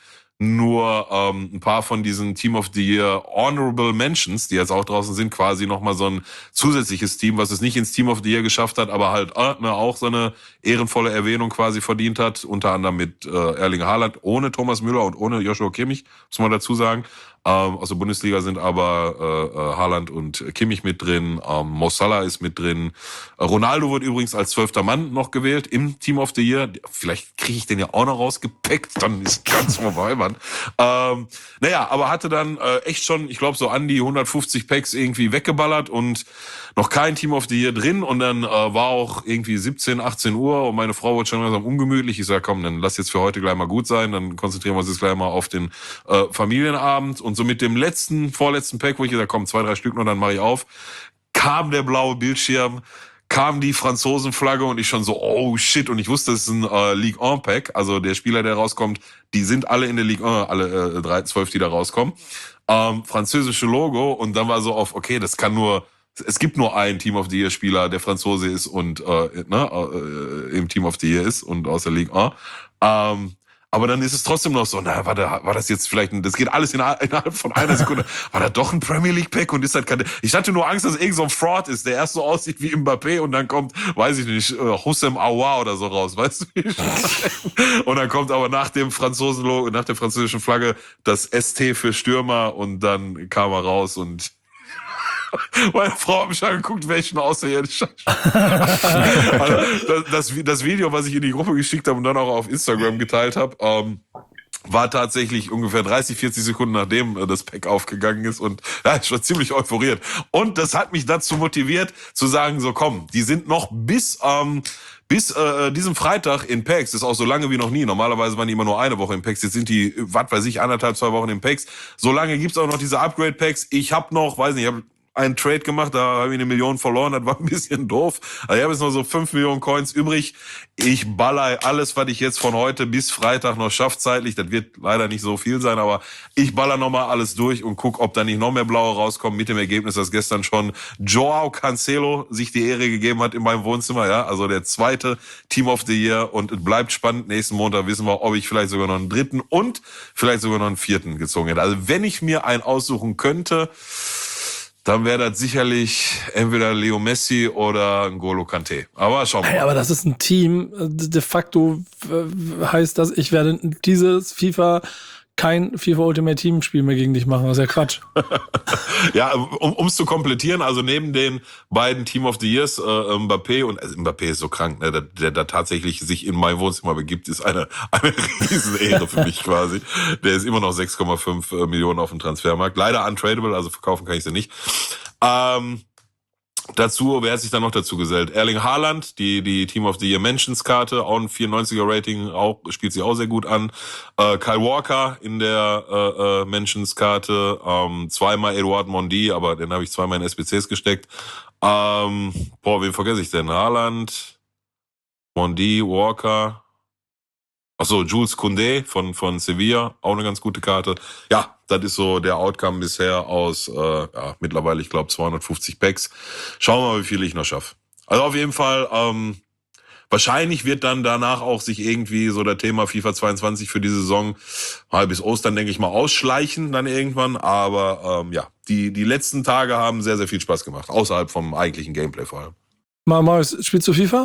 nur ähm, ein paar von diesen Team of the Year Honorable Mentions, die jetzt auch draußen sind, quasi nochmal so ein zusätzliches Team, was es nicht ins Team of the Year geschafft hat, aber halt äh, ne, auch so eine ehrenvolle Erwähnung quasi verdient hat, unter anderem mit äh, Erling Haaland, ohne Thomas Müller und ohne Joshua Kimmich, muss man dazu sagen. Ähm, aus der Bundesliga sind aber äh, Haaland und Kimmich mit drin, ähm, Mo Salah ist mit drin. Äh, Ronaldo wird übrigens als zwölfter Mann noch gewählt im Team of the Year. Vielleicht kriege ich den ja auch noch rausgepackt, dann ist ganz vorbei, Mann. Ähm, naja, aber hatte dann äh, echt schon, ich glaube, so an die hundertfünfzig Packs irgendwie weggeballert und noch kein Team of the Year drin. Und dann äh, war auch irgendwie siebzehn, achtzehn Uhr und meine Frau wurde schon langsam ungemütlich. Ich sage, komm, dann lass jetzt für heute gleich mal gut sein. Dann konzentrieren wir uns jetzt gleich mal auf den äh, Familienabend. Und so mit dem letzten, vorletzten Pack, wo ich gesagt, komm, zwei, drei Stück noch, dann mache ich auf, kam der blaue Bildschirm, kam die Franzosenflagge und ich schon so, oh shit, und ich wusste, es ist ein äh, Ligue eins Pack, also der Spieler, der rauskommt, die sind alle in der Ligue eins, alle äh, drei, zwölf, die da rauskommen, ähm, französische Logo und dann war so auf, okay, das kann nur, es gibt nur einen Team of the Year Spieler, der Franzose ist und äh, ne, äh, im Team of the Year ist und aus der Ligue eins. Ähm, Aber dann ist es trotzdem noch so, na, war, da, war das jetzt vielleicht, ein, das geht alles innerhalb von einer Sekunde. War da doch ein Premier League Pack und ist halt keine, ich hatte nur Angst, dass irgend so ein Fraud ist, der erst so aussieht wie Mbappé und dann kommt, weiß ich nicht, Houssem Aouar oder so raus, weißt du? Und dann kommt aber nach dem Franzosen, nach der französischen Flagge das S T für Stürmer und dann kam er raus und meine Frau hat mich angeguckt, welchen außerirdischen. Also das, das, das Video, was ich in die Gruppe geschickt habe und dann auch auf Instagram geteilt habe, ähm, war tatsächlich ungefähr dreißig, vierzig Sekunden nachdem äh, das Pack aufgegangen ist und ja, ich war ziemlich euphoriert. Und das hat mich dazu motiviert, zu sagen, so komm, die sind noch bis ähm, bis äh, diesem Freitag in Packs, das ist auch so lange wie noch nie. Normalerweise waren die immer nur eine Woche in Packs, jetzt sind die, was weiß ich, anderthalb, zwei Wochen in Packs. So lange gibt's auch noch diese Upgrade-Packs. Ich habe noch, weiß nicht, ich habe einen Trade gemacht, da habe ich eine Million verloren, das war ein bisschen doof. Also ich habe jetzt noch so fünf Millionen Coins übrig. Ich baller alles, was ich jetzt von heute bis Freitag noch schaffe zeitlich. Das wird leider nicht so viel sein, aber ich baller nochmal alles durch und guck, ob da nicht noch mehr blaue rauskommen mit dem Ergebnis, dass gestern schon Joao Cancelo sich die Ehre gegeben hat in meinem Wohnzimmer. Ja, also der zweite Team of the Year und es bleibt spannend. Nächsten Montag wissen wir, ob ich vielleicht sogar noch einen dritten und vielleicht sogar noch einen vierten gezogen hätte. Also wenn ich mir einen aussuchen könnte, dann wäre das sicherlich entweder Leo Messi oder N'Golo Kanté. Aber schauen wir mal. Hey, aber das ist ein Team. De facto heißt das, ich werde dieses FIFA kein FIFA Ultimate Team Spiel mehr gegen dich machen. Das ist ja Quatsch. Ja, um um's zu komplettieren, also neben den beiden Team of the Years, äh, Mbappé und also Mbappé ist so krank, ne, der, der da tatsächlich sich in mein Wohnzimmer begibt, ist eine eine Riesenehre für mich quasi. Der ist immer noch sechs Komma fünf Millionen auf dem Transfermarkt. Leider untradable, also verkaufen kann ich sie nicht. Ähm, Dazu, wer hat sich dann noch dazu gesellt? Erling Haaland, die die Team of the Year Mentions Karte, auch ein vierundneunziger Rating, auch spielt sich auch sehr gut an. Äh, Kyle Walker in der äh, äh, Mentions Karte, ähm, zweimal Eduard Mondi, aber den habe ich zweimal in S B Cs gesteckt. Ähm, boah, wen vergesse ich denn? Haaland, Mondi, Walker. Achso, Jules Koundé von von Sevilla, auch eine ganz gute Karte. Ja, das ist so der Outcome bisher aus, äh, ja, mittlerweile, ich glaube, zweihundertfünfzig Packs. Schauen wir mal, wie viel ich noch schaffe. Also auf jeden Fall, ähm, wahrscheinlich wird dann danach auch sich irgendwie so der Thema FIFA zweiundzwanzig für die Saison mal bis Ostern, denke ich mal, ausschleichen dann irgendwann. Aber ähm, ja, die die letzten Tage haben sehr, sehr viel Spaß gemacht, außerhalb vom eigentlichen Gameplay vor allem. Mal, Marius, spielst du FIFA?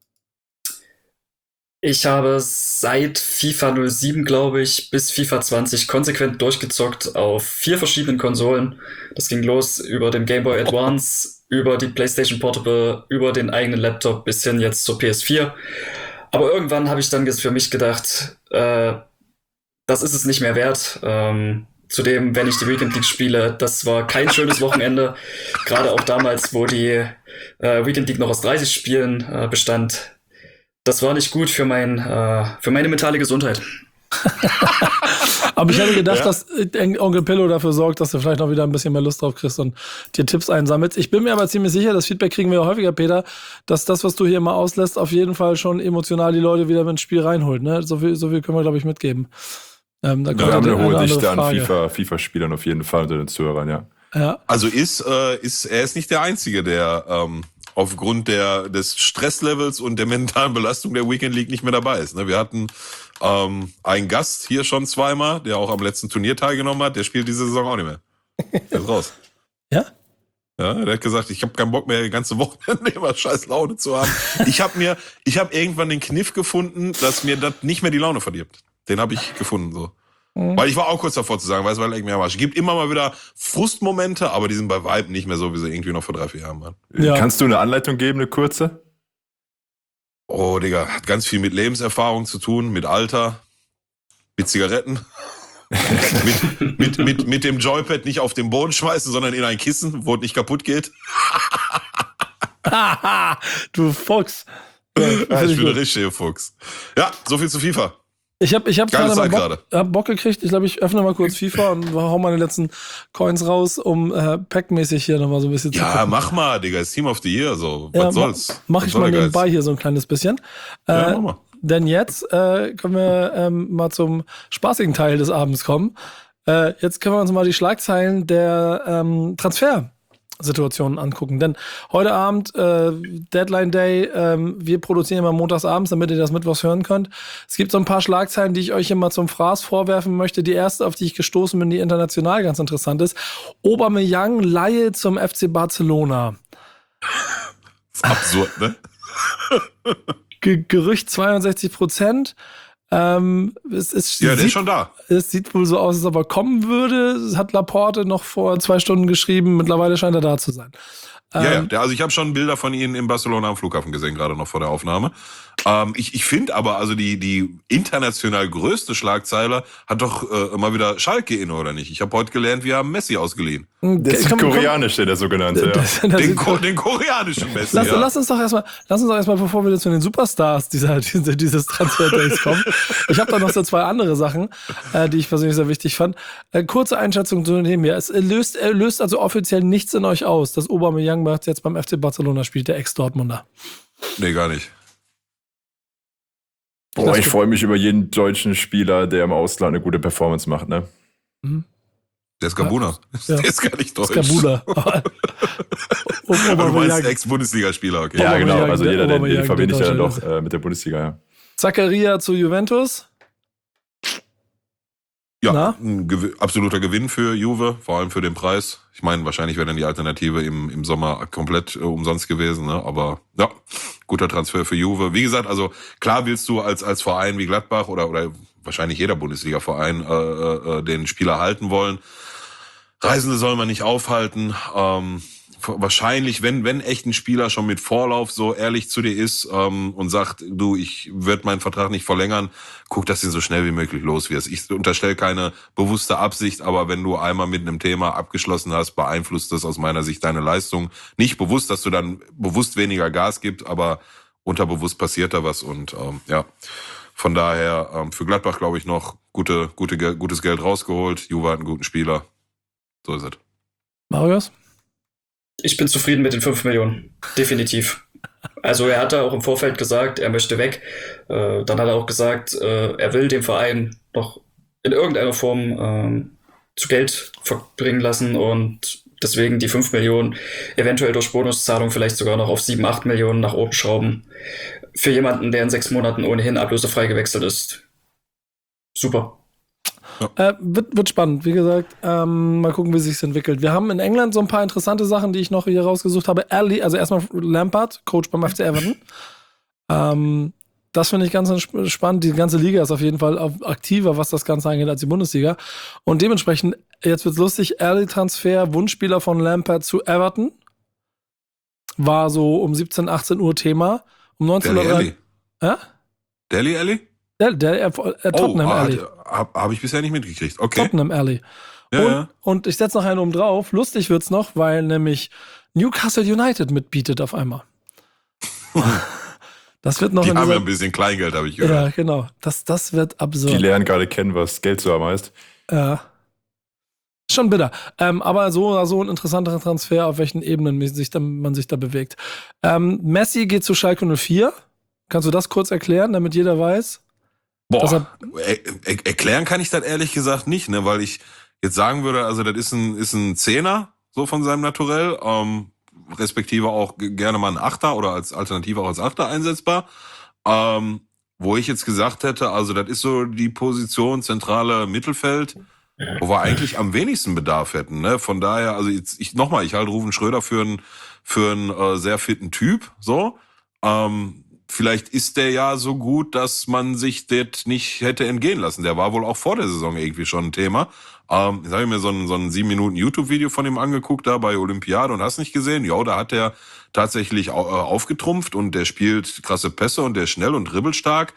Ich habe seit FIFA null sieben, glaube ich, bis FIFA zwanzig konsequent durchgezockt auf vier verschiedenen Konsolen. Das ging los über den Game Boy Advance, über die PlayStation Portable, über den eigenen Laptop bis hin jetzt zur P S vier. Aber irgendwann habe ich dann für mich gedacht, äh, das ist es nicht mehr wert. Ähm, zudem, wenn ich die Weekend League spiele, das war kein schönes Wochenende. Gerade auch damals, wo die äh, Weekend League noch aus dreißig Spielen äh, bestand. Das war nicht gut für mein, äh, für meine mentale Gesundheit. Aber ich hätte gedacht, Ja. dass Onkel Pillow dafür sorgt, dass du vielleicht noch wieder ein bisschen mehr Lust drauf kriegst und dir Tipps einsammelst. Ich bin mir aber ziemlich sicher, das Feedback kriegen wir ja häufiger, Peter, dass das, was du hier mal auslässt, auf jeden Fall schon emotional die Leute wieder ins Spiel reinholt. Ne? So viel, so viel können wir, glaube ich, mitgeben. Ähm, da Ja, kommt wir haben die eine hohe andere Dichte an Frage. FIFA, FIFA-Spielern auf jeden Fall unter den Zuhörern, ja. Ja. Also ist, äh, ist er ist nicht der Einzige, der ähm, aufgrund der des Stresslevels und der mentalen Belastung der Weekend League nicht mehr dabei ist. Ne? Wir hatten ähm, einen Gast hier schon zweimal, der auch am letzten Turnier teilgenommen hat. Der spielt diese Saison auch nicht mehr. Der ist raus. Ja? Ja, der hat gesagt, ich habe keinen Bock mehr, die ganze Wochenende immer scheiß Laune zu haben. Ich habe mir, ich habe irgendwann den Kniff gefunden, dass mir das nicht mehr die Laune verdirbt. Den habe ich gefunden so. Weil ich war auch kurz davor zu sagen, weißt du, weil ich mir am Arsch. Es gibt immer mal wieder Frustmomente, aber die sind bei Vibe nicht mehr so, wie sie irgendwie noch vor drei, vier Jahren waren. Ja. Kannst du eine Anleitung geben, eine kurze? Oh, Digga, hat ganz viel mit Lebenserfahrung zu tun, mit Alter, mit Zigaretten, mit, mit, mit, mit dem Joypad nicht auf den Boden schmeißen, sondern in ein Kissen, wo es nicht kaputt geht. Du Fuchs. Ja, Ja, find ich ich bin gut. der richtige Fuchs. Ja, so viel zu FIFA. Ich habe ich hab Geile gerade mal Zeit Bock, gerade. hab Bock gekriegt. Ich glaube, ich öffne mal kurz FIFA und hau meine letzten Coins raus, um äh, packmäßig hier nochmal so ein bisschen zu Ja, gucken. mach mal, Digga, ist Team of the Year, so. Ja, Was soll's? Mach Was ich soll mal der nebenbei Geiz? hier so ein kleines bisschen. Ja, Äh, mach mal. denn jetzt äh, können wir ähm, mal zum spaßigen Teil des Abends kommen. Äh, jetzt können wir uns mal die Schlagzeilen der ähm, Transfer Situationen angucken. Denn heute Abend, äh, Deadline Day, ähm, wir produzieren immer montags abends, damit ihr das mittwochs hören könnt. Es gibt so ein paar Schlagzeilen, die ich euch immer zum Fraß vorwerfen möchte. Die erste, auf die ich gestoßen bin, die international ganz interessant ist. Aubameyang Leihe zum F C Barcelona. Das ist absurd, ne? Ge- Gerücht zweiundsechzig Prozent. Ähm, es, es Ja, der sieht, ist schon da. Es sieht wohl so aus, als ob er kommen würde. Das hat Laporte noch vor zwei Stunden geschrieben. Mittlerweile scheint er da zu sein. Ja, ja, Ähm, der, also ich habe schon Bilder von Ihnen in Barcelona am Flughafen gesehen, gerade noch vor der Aufnahme. Ähm, ich ich finde aber, also die die international größte Schlagzeile hat doch äh, mal wieder Schalke inne, oder nicht? Ich habe heute gelernt, wir haben Messi ausgeliehen. Das ist komm, komm. koreanisch, der sogenannte. Ja. Das, das Den, sieht- Ko den koreanischen Messi, Lass, ja. lass uns doch erstmal, lass uns doch erstmal, bevor wir zu den Superstars dieser, dieser dieses Transfer-Days kommen. Ich habe da noch so zwei andere Sachen, äh, die ich persönlich sehr wichtig fand. Äh, kurze Einschätzung zu dem hier. Es löst, äh, löst also offiziell nichts in euch aus, dass Aubameyang jetzt beim F C Barcelona spielt, der Ex-Dortmunder. Nee, gar nicht. Boah, ich freue mich über jeden deutschen Spieler, der im Ausland eine gute Performance macht, ne? Mhm. Der ist Gabuna. Ja. Der ist gar nicht deutsch. Skabula. Aber du meinst Ex-Bundesligaspieler, okay. Ja, genau. Aubameyang, Also der jeder, den, Aubameyang, den verbinde ich der ja Deutsche. doch äh, mit der Bundesliga, ja. Zakaria zu Juventus. Ja, Na? ein Gew absoluter Gewinn für Juve, vor allem für den Preis. Ich meine, wahrscheinlich wäre dann die Alternative im, im Sommer komplett äh, umsonst gewesen, ne? Aber ja, guter Transfer für Juve. Wie gesagt, also klar willst du als als Verein wie Gladbach oder oder wahrscheinlich jeder Bundesliga-Verein äh, äh, den Spieler halten wollen. Reisende soll man nicht aufhalten. Ähm, wahrscheinlich, wenn wenn echt ein Spieler schon mit Vorlauf so ehrlich zu dir ist ähm, und sagt, du, ich werde meinen Vertrag nicht verlängern, guck, dass du so schnell wie möglich los wirst. Ich unterstelle keine bewusste Absicht, aber wenn du einmal mit einem Thema abgeschlossen hast, beeinflusst das aus meiner Sicht deine Leistung. Nicht bewusst, dass du dann bewusst weniger Gas gibst, aber unterbewusst passiert da was und ähm, ja, von daher ähm, für Gladbach glaube ich noch gute, gute, gutes Geld rausgeholt. Juve hat einen guten Spieler. So ist es. Marius? Ich bin zufrieden mit den fünf Millionen. Definitiv. Also er hatte auch im Vorfeld gesagt, er möchte weg. Äh, dann hat er auch gesagt, äh, er will den Verein noch in irgendeiner Form ähm, zu Geld verbringen lassen und deswegen die fünf Millionen, eventuell durch Bonuszahlung vielleicht sogar noch auf sieben, acht Millionen nach oben schrauben. Für jemanden, der in sechs Monaten ohnehin ablösefrei gewechselt ist. Super. Äh, wird, wird spannend, wie gesagt. Ähm, mal gucken, wie sich entwickelt. Wir haben in England so ein paar interessante Sachen, die ich noch hier rausgesucht habe. Ali, also erstmal Lampard, Coach beim F C Everton. Ähm, das finde ich ganz spannend. Die ganze Liga ist auf jeden Fall aktiver, was das Ganze angeht, als die Bundesliga. Und dementsprechend, jetzt wird's lustig, Ali-Transfer, Wunschspieler von Lampard zu Everton. War so um siebzehn, achtzehn Uhr Thema. Um neunzehn Uhr. Deli Alli. Ja? Deli Alli? Der, der, äh, Tottenham oh, Alley. Habe hab ich bisher nicht mitgekriegt. Okay. Tottenham Alley. Ja, und, ja. und ich setze noch einen oben drauf. Lustig wird's noch, weil nämlich Newcastle United mitbietet auf einmal. Das wird noch Die in haben dieser, ja ein bisschen Kleingeld, habe ich Ja, gehört. genau. Das, das wird absurd. Die lernen gerade kennen, was Geld zu haben heißt. Ja. Schon bitter. Ähm, aber so, so ein interessanter Transfer, auf welchen Ebenen man sich da, man sich da bewegt. Ähm, Messi geht zu Schalke null vier. Kannst du das kurz erklären, damit jeder weiß? dass Boah, er- er, er, erklären kann ich das ehrlich gesagt nicht, ne, weil ich jetzt sagen würde, also das ist ein, ist ein Zehner, so von seinem Naturell, ähm, respektive auch g- gerne mal ein Achter oder als Alternative auch als Achter einsetzbar. Ähm, wo ich jetzt gesagt hätte, also das ist so die Position zentrale Mittelfeld, wo wir eigentlich am wenigsten Bedarf hätten, ne? Von daher, also jetzt, ich nochmal, ich halte Ruven Schröder für einen für einen äh, sehr fitten Typ, so. Ähm, vielleicht ist der ja so gut, dass man sich das nicht hätte entgehen lassen. Der war wohl auch vor der Saison irgendwie schon ein Thema. Ähm, jetzt habe ich mir so ein, so ein sieben Minuten YouTube-Video von ihm angeguckt, da bei Olympiade und hast nicht gesehen. Ja, da hat er tatsächlich au- äh, aufgetrumpft und der spielt krasse Pässe und der ist schnell und dribbelstark.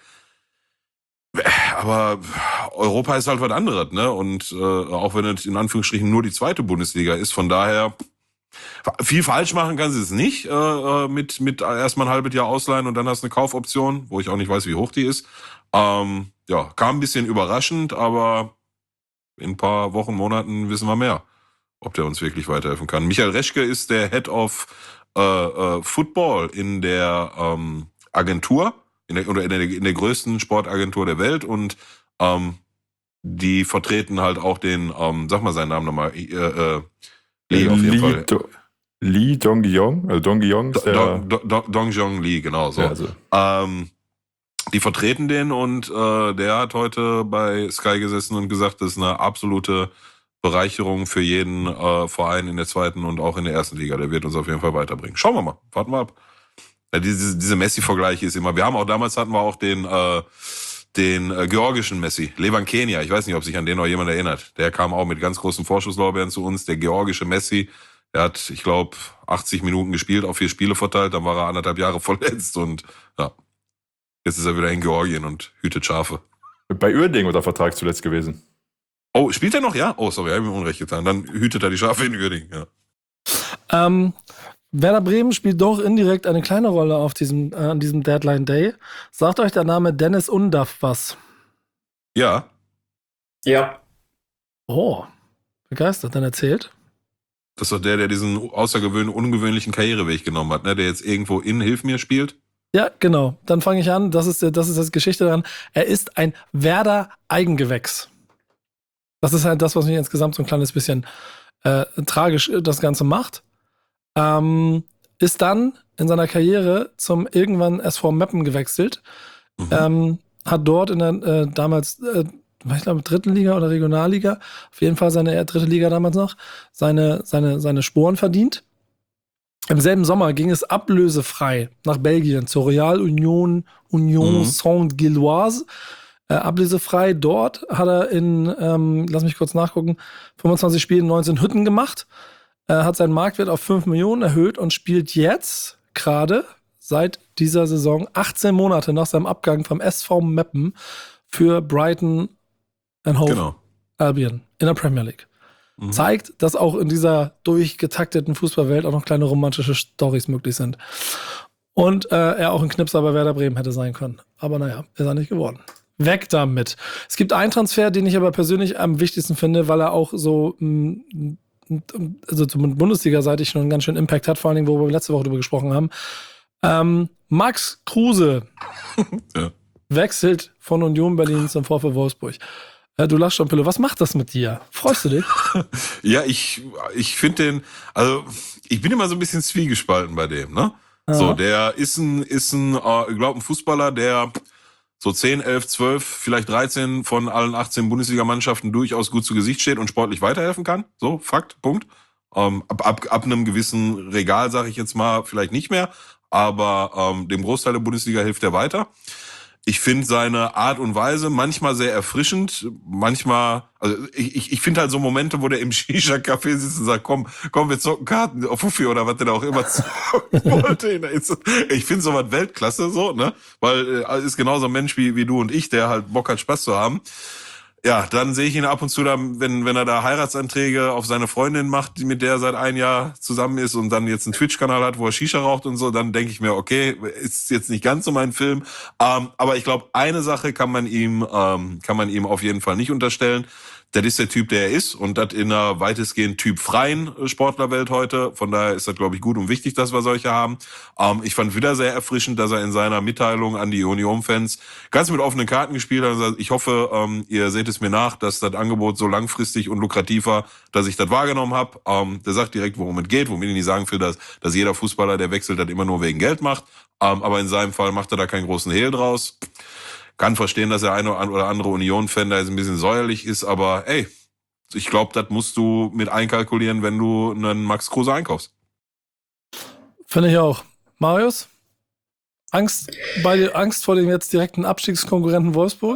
Aber Europa ist halt was anderes, ne? Und äh, auch wenn es in Anführungsstrichen nur die zweite Bundesliga ist, von daher viel falsch machen kann sie es nicht, äh, mit mit erstmal ein halbes Jahr ausleihen und dann hast du eine Kaufoption, wo ich auch nicht weiß, wie hoch die ist. Ähm, ja, kam ein bisschen überraschend, aber in ein paar Wochen, Monaten wissen wir mehr, ob der uns wirklich weiterhelfen kann. Michael Reschke ist der Head of äh, äh, Football in der ähm, Agentur, in der, oder in der, in der größten Sportagentur der Welt und ähm, die vertreten halt auch den, ähm, sag mal seinen Namen nochmal, äh, äh, Lee auf jeden Fall. Lito, Lee Dong-Gyong, also Dong-Gyong ist der... Dong, Dong, Dong, Dong Jong Lee, genau so. Ja, also. ähm, die vertreten den und äh, der hat heute bei Sky gesessen und gesagt, das ist eine absolute Bereicherung für jeden äh, Verein in der zweiten und auch in der ersten Liga. Der wird uns auf jeden Fall weiterbringen. Schauen wir mal, warten wir ab. Ja, diese diese Messi-Vergleiche ist immer, wir haben auch, damals hatten wir auch den äh, den äh, georgischen Messi, Levan Kenia, ich weiß nicht, ob sich an den noch jemand erinnert. Der kam auch mit ganz großen Vorschusslorbeeren zu uns, der georgische Messi. Er hat, ich glaube, achtzig Minuten gespielt, auf vier Spiele verteilt, dann war er anderthalb Jahre verletzt und ja, jetzt ist er wieder in Georgien und hütet Schafe. Bei Uerdingen unter Vertrag zuletzt gewesen. Oh, spielt er noch? Ja? Oh, sorry, habe ich mir Unrecht getan. Dann hütet er die Schafe in Uerdingen, ja. Ähm, Werder Bremen spielt doch indirekt eine kleine Rolle auf diesem, äh, an diesem Deadline Day. Sagt euch der Name Dennis Undaff was? Ja. Ja. Oh, begeistert, dann erzählt. Das ist doch der, der diesen außergewöhnlichen, ungewöhnlichen Karriereweg genommen hat, ne? Der jetzt irgendwo in Hilf mir spielt. Ja, genau. Dann fange ich an. Das ist, das ist das Geschichte daran. Er ist ein Werder-Eigengewächs. Das ist halt das, was mich insgesamt so ein kleines bisschen äh, tragisch das Ganze macht. Ähm, ist dann in seiner Karriere zum irgendwann S V Meppen gewechselt. Mhm. Ähm, hat dort in der äh, damals, äh, ich glaube, dritten Liga oder Regionalliga, auf jeden Fall seine äh, dritte Liga damals noch, seine, seine, seine Sporen verdient. Im selben Sommer ging es ablösefrei nach Belgien zur Real Union, Union Mhm. Saint-Gilloise. Äh, ablösefrei dort hat er in, ähm, lass mich kurz nachgucken, fünfundzwanzig Spielen, neunzehn Hütten gemacht. Er hat seinen Marktwert auf fünf Millionen erhöht und spielt jetzt gerade seit dieser Saison achtzehn Monate nach seinem Abgang vom S V Meppen für Brighton and Hove Genau. Albion in der Premier League. Mhm. Zeigt, dass auch in dieser durchgetakteten Fußballwelt auch noch kleine romantische Storys möglich sind. Und äh, er auch ein Knipser bei Werder Bremen hätte sein können. Aber naja, ist er nicht geworden. Weg damit. Es gibt einen Transfer, den ich aber persönlich am wichtigsten finde, weil er auch so mh, also zum Bundesliga-seitig schon einen ganz schönen Impact hat, vor allen Dingen, wo wir letzte Woche drüber gesprochen haben. Ähm, Max Kruse Ja. wechselt von Union Berlin zum VfL Wolfsburg. Äh, du lachst schon, Pillow. Was macht das mit dir? Freust du dich? Ja, ich, ich finde den, also ich bin immer so ein bisschen zwiegespalten bei dem, ne? Ja. So, der ist ein, ist ein, äh, ich glaube, ein Fußballer, der so zehn, elf, zwölf, vielleicht dreizehn von allen achtzehn Bundesligamannschaften durchaus gut zu Gesicht steht und sportlich weiterhelfen kann. So, Fakt, Punkt. Ähm, ab, ab, ab einem gewissen Regal, sage ich jetzt mal, vielleicht nicht mehr, aber ähm, dem Großteil der Bundesliga hilft er weiter. Ich finde seine Art und Weise manchmal sehr erfrischend, manchmal, also ich, ich, ich finde halt so Momente, wo der im Shisha-Café sitzt und sagt, komm, komm, wir zocken Karten auf Fuffi oder was der da auch immer zocken wollte. Ich finde sowas Weltklasse so, ne, weil er ist genauso ein Mensch wie, wie du und ich, der halt Bock hat, Spaß zu haben. Ja, dann sehe ich ihn ab und zu da, wenn, wenn er da Heiratsanträge auf seine Freundin macht, die mit der er seit einem Jahr zusammen ist und dann jetzt einen Twitch-Kanal hat, wo er Shisha raucht und so, dann denke ich mir, okay, ist jetzt nicht ganz so mein Film. Ähm, aber ich glaube, eine Sache kann man ihm, ähm, kann man ihm auf jeden Fall nicht unterstellen. Das ist der Typ, der er ist und das in einer weitestgehend typfreien Sportlerwelt heute. Von daher ist das, glaube ich, gut und wichtig, dass wir solche haben. Ähm, ich fand wieder sehr erfrischend, dass er in seiner Mitteilung an die Union-Fans ganz mit offenen Karten gespielt hat. Also ich hoffe, ähm, ihr seht es mir nach, dass das Angebot so langfristig und lukrativ war, dass ich das wahrgenommen habe. Ähm, der sagt direkt, worum es geht, womit ich nicht sagen will, dass, dass jeder Fußballer, der wechselt, das immer nur wegen Geld macht. Ähm, aber in seinem Fall macht er da keinen großen Hehl draus. Kann verstehen, dass der eine oder andere Union-Fan da jetzt ein bisschen säuerlich ist, aber ey, ich glaube, das musst du mit einkalkulieren, wenn du einen Max Kruse einkaufst. Finde ich auch. Marius? Angst, bei dir, Angst vor dem jetzt direkten Abstiegskonkurrenten Wolfsburg?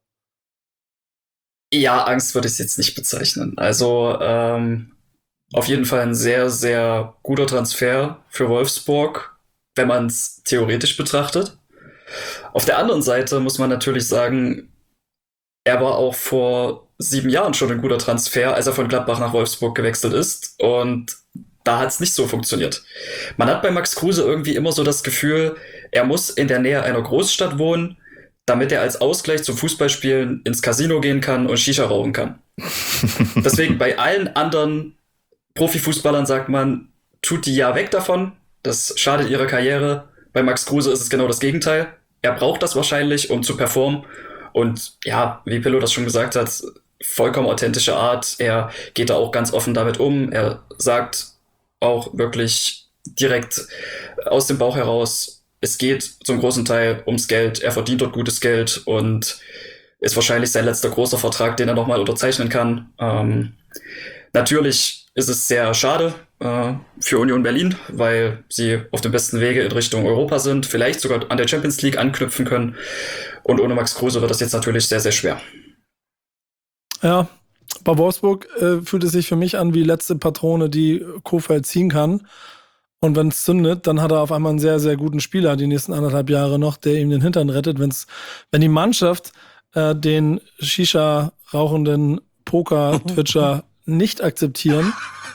Ja, Angst würde ich es jetzt nicht bezeichnen. Also ähm, auf jeden Fall ein sehr, sehr guter Transfer für Wolfsburg, wenn man es theoretisch betrachtet. Auf der anderen Seite muss man natürlich sagen, er war auch vor sieben Jahren schon ein guter Transfer, als er von Gladbach nach Wolfsburg gewechselt ist. Und da hat es nicht so funktioniert. Man hat bei Max Kruse irgendwie immer so das Gefühl, er muss in der Nähe einer Großstadt wohnen, damit er als Ausgleich zum Fußballspielen ins Casino gehen kann und Shisha rauchen kann. Deswegen bei allen anderen Profifußballern sagt man, tut die ja weg davon, das schadet ihrer Karriere. Bei Max Kruse ist es genau das Gegenteil. Er braucht das wahrscheinlich, um zu performen. Und ja, wie Pillow das schon gesagt hat, vollkommen authentische Art. Er geht da auch ganz offen damit um. Er sagt, auch wirklich direkt aus dem Bauch heraus, es geht zum großen Teil ums Geld. Er verdient dort gutes Geld und ist wahrscheinlich sein letzter großer Vertrag, den er nochmal unterzeichnen kann. Ähm, natürlich ist es sehr schade äh, für Union Berlin, weil sie auf dem besten Wege in Richtung Europa sind, vielleicht sogar an der Champions League anknüpfen können. Und ohne Max Kruse wird das jetzt natürlich sehr, sehr schwer. Ja, bei Wolfsburg äh, fühlt es sich für mich an wie letzte Patrone, die Kohfeldt ziehen kann. Und wenn es zündet, dann hat er auf einmal einen sehr, sehr guten Spieler die nächsten anderthalb Jahre noch, der ihm den Hintern rettet. Wenn's, wenn die Mannschaft äh, den Shisha-rauchenden Poker-Twitcher nicht akzeptieren,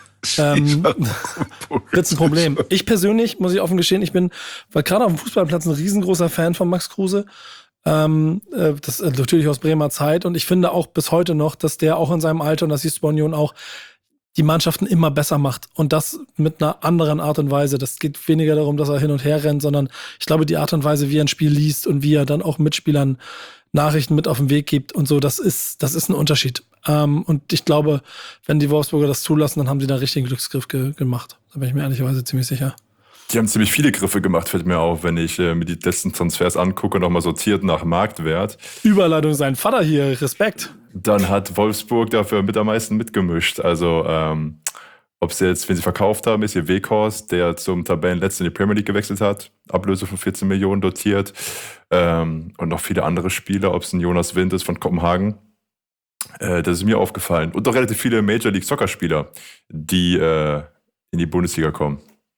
ähm, wird es ein Problem. Ich persönlich, muss ich offen gestehen, ich bin, weil gerade auf dem Fußballplatz ein riesengroßer Fan von Max Kruse. Ähm, äh, das äh, natürlich aus Bremer Zeit. Und ich finde auch bis heute noch, dass der auch in seinem Alter, und das siehst du bei Union auch, die Mannschaften immer besser macht. Und das mit einer anderen Art und Weise. Das geht weniger darum, dass er hin und her rennt, sondern ich glaube, die Art und Weise, wie er ein Spiel liest und wie er dann auch Mitspielern Nachrichten mit auf den Weg gibt und so, das ist, das ist ein Unterschied. Ähm, und ich glaube, wenn die Wolfsburger das zulassen, dann haben sie da richtigen Glücksgriff ge- gemacht. Da bin ich mir ehrlicherweise ziemlich sicher. Die haben ziemlich viele Griffe gemacht, fällt mir auf, wenn ich äh, mir die letzten Transfers angucke und nochmal sortiert nach Marktwert. Überleitung sein Vater hier, Respekt. Dann hat Wolfsburg dafür mit am meisten mitgemischt. Also, ähm, ob sie jetzt, wenn sie verkauft haben, ist hier Weghorst, der zum Tabellenletzten in die Premier League gewechselt hat. Ablöse von vierzehn Millionen dotiert. Ähm, und noch viele andere Spieler, ob es ein Jonas Wind ist von Kopenhagen. Äh, das ist mir aufgefallen. Und auch relativ viele Major League Soccer Spieler, die äh, in die Bundesliga kommen.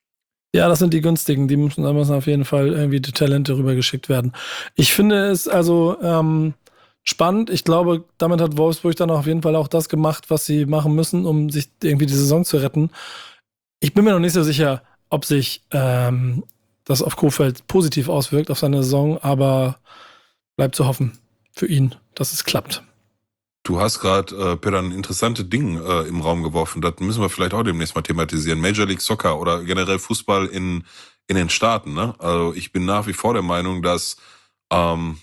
Ja, das sind die günstigen. Die müssen, da müssen auf jeden Fall irgendwie die Talente rübergeschickt werden. Ich finde es also ähm, spannend. Ich glaube, damit hat Wolfsburg dann auf jeden Fall auch das gemacht, was sie machen müssen, um sich irgendwie die Saison zu retten. Ich bin mir noch nicht so sicher, ob sich ähm, das auf Kohfeldt positiv auswirkt, auf seine Saison, aber bleibt zu hoffen für ihn, dass es klappt. Du hast gerade, äh, Peter, ein interessantes Ding äh, im Raum geworfen. Das müssen wir vielleicht auch demnächst mal thematisieren. Major League Soccer oder generell Fußball in, in den Staaten. Ne? Also ich bin nach wie vor der Meinung, dass ähm,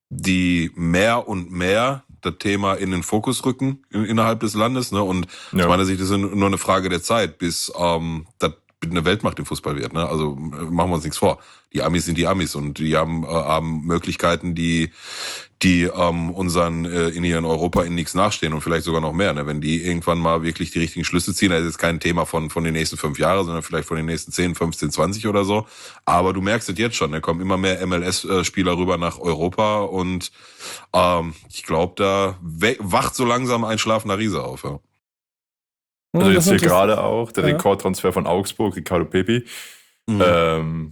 die mehr und mehr das Thema in den Fokus rücken in, innerhalb des Landes. Ne? Und ja. Aus meiner Sicht ist es nur eine Frage der Zeit, bis ähm, das eine Weltmacht im Fußball wird. Ne? Also machen wir uns nichts vor. Die Amis sind die Amis und die haben, äh, haben Möglichkeiten, die die ähm, unseren äh, in hier in Europa in nichts nachstehen und vielleicht sogar noch mehr. Ne? Wenn die irgendwann mal wirklich die richtigen Schlüsse ziehen, das ist jetzt kein Thema von von den nächsten fünf Jahren, sondern vielleicht von den nächsten zehn, fünfzehn, zwanzig oder so. Aber du merkst es jetzt schon, da kommen immer mehr M L S-Spieler rüber nach Europa und ähm, ich glaube, da we- wacht so langsam ein schlafender Riese auf. Ja. Also jetzt hier gerade auch der ja. Rekordtransfer von Augsburg, Ricardo Pepi. Mhm. Ähm,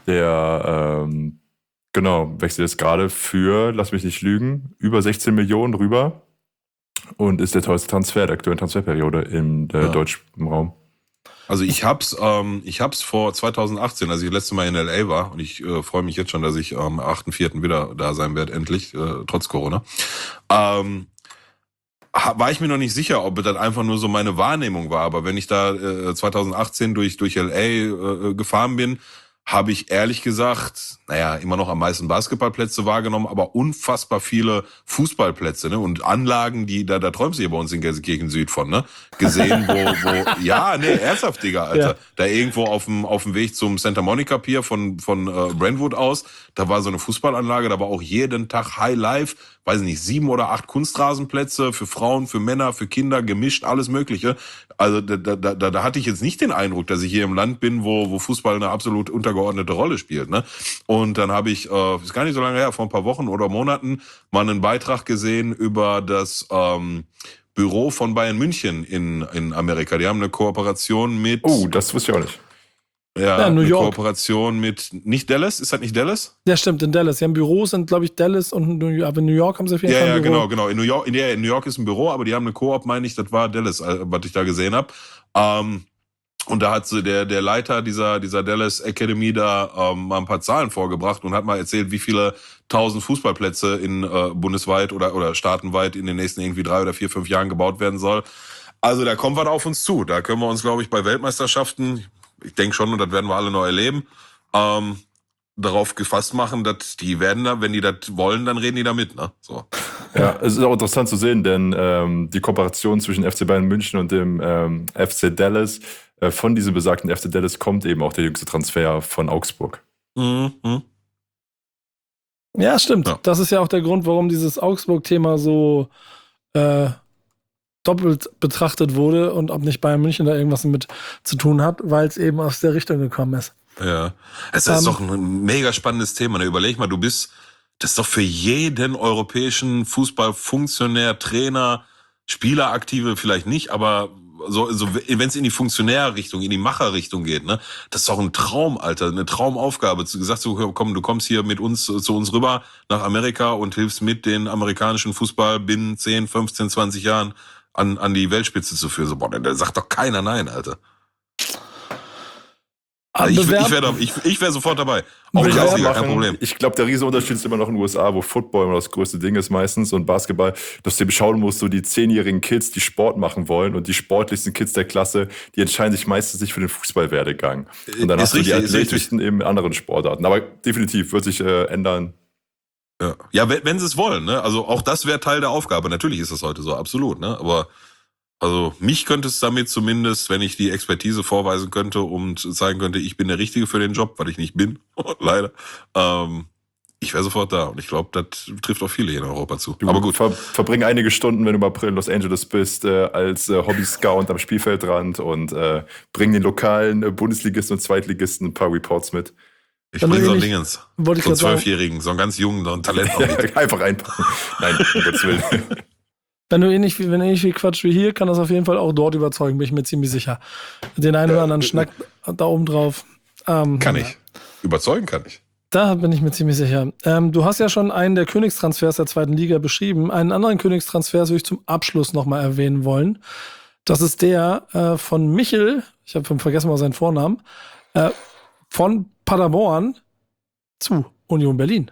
der ähm, genau wechselt jetzt gerade für, lass mich nicht lügen, über sechzehn Millionen rüber und ist der teuerste Transfer der aktuellen Transferperiode im äh, ja. deutschen Raum. Also ich hab's, ähm, ich hab's vor zwanzig achtzehn, als ich das letzte Mal in L A war, und ich äh, freue mich jetzt schon, dass ich am achten vierten wieder da sein werde, endlich, äh, trotz Corona. Ähm, war ich mir noch nicht sicher, ob das einfach nur so meine Wahrnehmung war, aber wenn ich da äh, zwanzig achtzehn durch durch L A äh, gefahren bin, habe ich ehrlich gesagt, naja, immer noch am meisten Basketballplätze wahrgenommen, aber unfassbar viele Fußballplätze, ne, und Anlagen, die, da, da träumst du ja bei uns in Gelsenkirchen Süd von, ne, gesehen, wo, wo, ja, nee, ernsthaft, Digga, Alter, ja. Da irgendwo auf dem, auf dem Weg zum Santa Monica Pier von, von, äh, Brentwood aus, da war so eine Fußballanlage, da war auch jeden Tag High Life, weiß nicht, sieben oder acht Kunstrasenplätze für Frauen, für Männer, für Kinder, gemischt, alles Mögliche. Also da, da, da, da hatte ich jetzt nicht den Eindruck, dass ich hier im Land bin, wo, wo Fußball eine absolut untergeordnete Rolle spielt, ne? Und dann habe ich, äh, ist gar nicht so lange her, vor ein paar Wochen oder Monaten, mal einen Beitrag gesehen über das ähm, Büro von Bayern München in, in Amerika. Die haben eine Kooperation mit... Oh, das wusste ich auch nicht. Ja, ja, New eine York. Kooperation mit, nicht Dallas? Ist das nicht Dallas? Ja, stimmt, in Dallas. Sie haben Büros in, glaube ich, Dallas und New York, aber in New York haben sie auf jeden ja, Fall ein ein Büro. Ja, Büro. genau, genau. In New York, in, in New York ist ein Büro, aber die haben eine Koop, meine ich, das war Dallas, was ich da gesehen habe. Ähm, und da hat so der, der Leiter dieser, dieser Dallas Academy da ähm, mal ein paar Zahlen vorgebracht und hat mal erzählt, wie viele tausend Fußballplätze in äh, bundesweit oder, oder staatenweit in den nächsten irgendwie drei oder vier, fünf Jahren gebaut werden soll. Also da kommt was auf uns zu. Da können wir uns, glaube ich, bei Weltmeisterschaften, ich denke schon, und das werden wir alle noch erleben, ähm, darauf gefasst machen, dass die werden da, wenn die das wollen, dann reden die da mit, ne? So. Ja, es ist auch interessant zu sehen, denn ähm, die Kooperation zwischen F C Bayern München und dem ähm, F C Dallas äh, von diesem besagten F C Dallas kommt eben auch der jüngste Transfer von Augsburg. Mhm. Ja, stimmt. Ja. Das ist ja auch der Grund, warum dieses Augsburg-Thema so äh, doppelt betrachtet wurde und ob nicht Bayern München da irgendwas mit zu tun hat, weil es eben aus der Richtung gekommen ist. Ja, es ist Ähm, doch ein mega spannendes Thema. Ne? Überleg mal, du bist, das ist doch für jeden europäischen Fußballfunktionär, Trainer, Spieleraktive vielleicht nicht, aber so, so wenn es in die Funktionärrichtung, in die Macherrichtung geht, ne, das ist doch ein Traum, Alter, eine Traumaufgabe. Du gesagt, so, komm, du kommst hier mit uns zu uns rüber nach Amerika und hilfst mit, den amerikanischen Fußball binnen zehn, fünfzehn, zwanzig Jahren an, an die Weltspitze zu führen. So, boah, da sagt doch keiner nein, Alter. Ich, ich wäre ich, ich wär sofort dabei. Auch Bewerb Kreisliga, kein Problem. Ich glaube, der Riesenunterschied ist immer noch in den U S A, wo Football immer das größte Ding ist meistens und Basketball, dass du eben schauen musst, so die zehnjährigen Kids, die Sport machen wollen und die sportlichsten Kids der Klasse, die entscheiden sich meistens nicht für den Fußballwerdegang. Und dann Ist hast du die richtig, ist athletischsten eben in anderen Sportarten. Aber definitiv wird sich äh, ändern. Ja, ja wenn, wenn sie es wollen, ne? Also auch das wäre Teil der Aufgabe. Natürlich ist das heute so, absolut, ne? Aber also mich könnte es damit zumindest, wenn ich die Expertise vorweisen könnte und zeigen könnte, ich bin der Richtige für den Job, weil ich nicht bin, leider. Ähm, ich wäre sofort da und ich glaube, das trifft auch viele hier in Europa zu. Du Aber gut. Ver, verbring einige Stunden, wenn du im April in Los Angeles bist, äh, als äh, Hobby-Scout am Spielfeldrand und äh, bring den lokalen äh, Bundesligisten und Zweitligisten ein paar Reports mit. Ich Dann bringe so will ein ich- Dingens. wollte ich So einen grad sagen. Zwölfjährigen, so einen ganz jungen, so einen Talent. noch mit. Einfach einpacken. Nein, um Gottes Willen. Wenn du ähnlich wie, wenn du ähnlich viel Quatsch wie hier, kann das auf jeden Fall auch dort überzeugen, bin ich mir ziemlich sicher. Den einen oder anderen Schnack da oben drauf. Ähm, Kann ich. Überzeugen kann ich. Da bin ich mir ziemlich sicher. Ähm, du hast ja schon einen der Königstransfers der zweiten Liga beschrieben. Einen anderen Königstransfer würde ich zum Abschluss nochmal erwähnen wollen. Das ist der äh, von Michel, ich habe vergessen mal seinen Vornamen, äh, von Paderborn zu Union Berlin.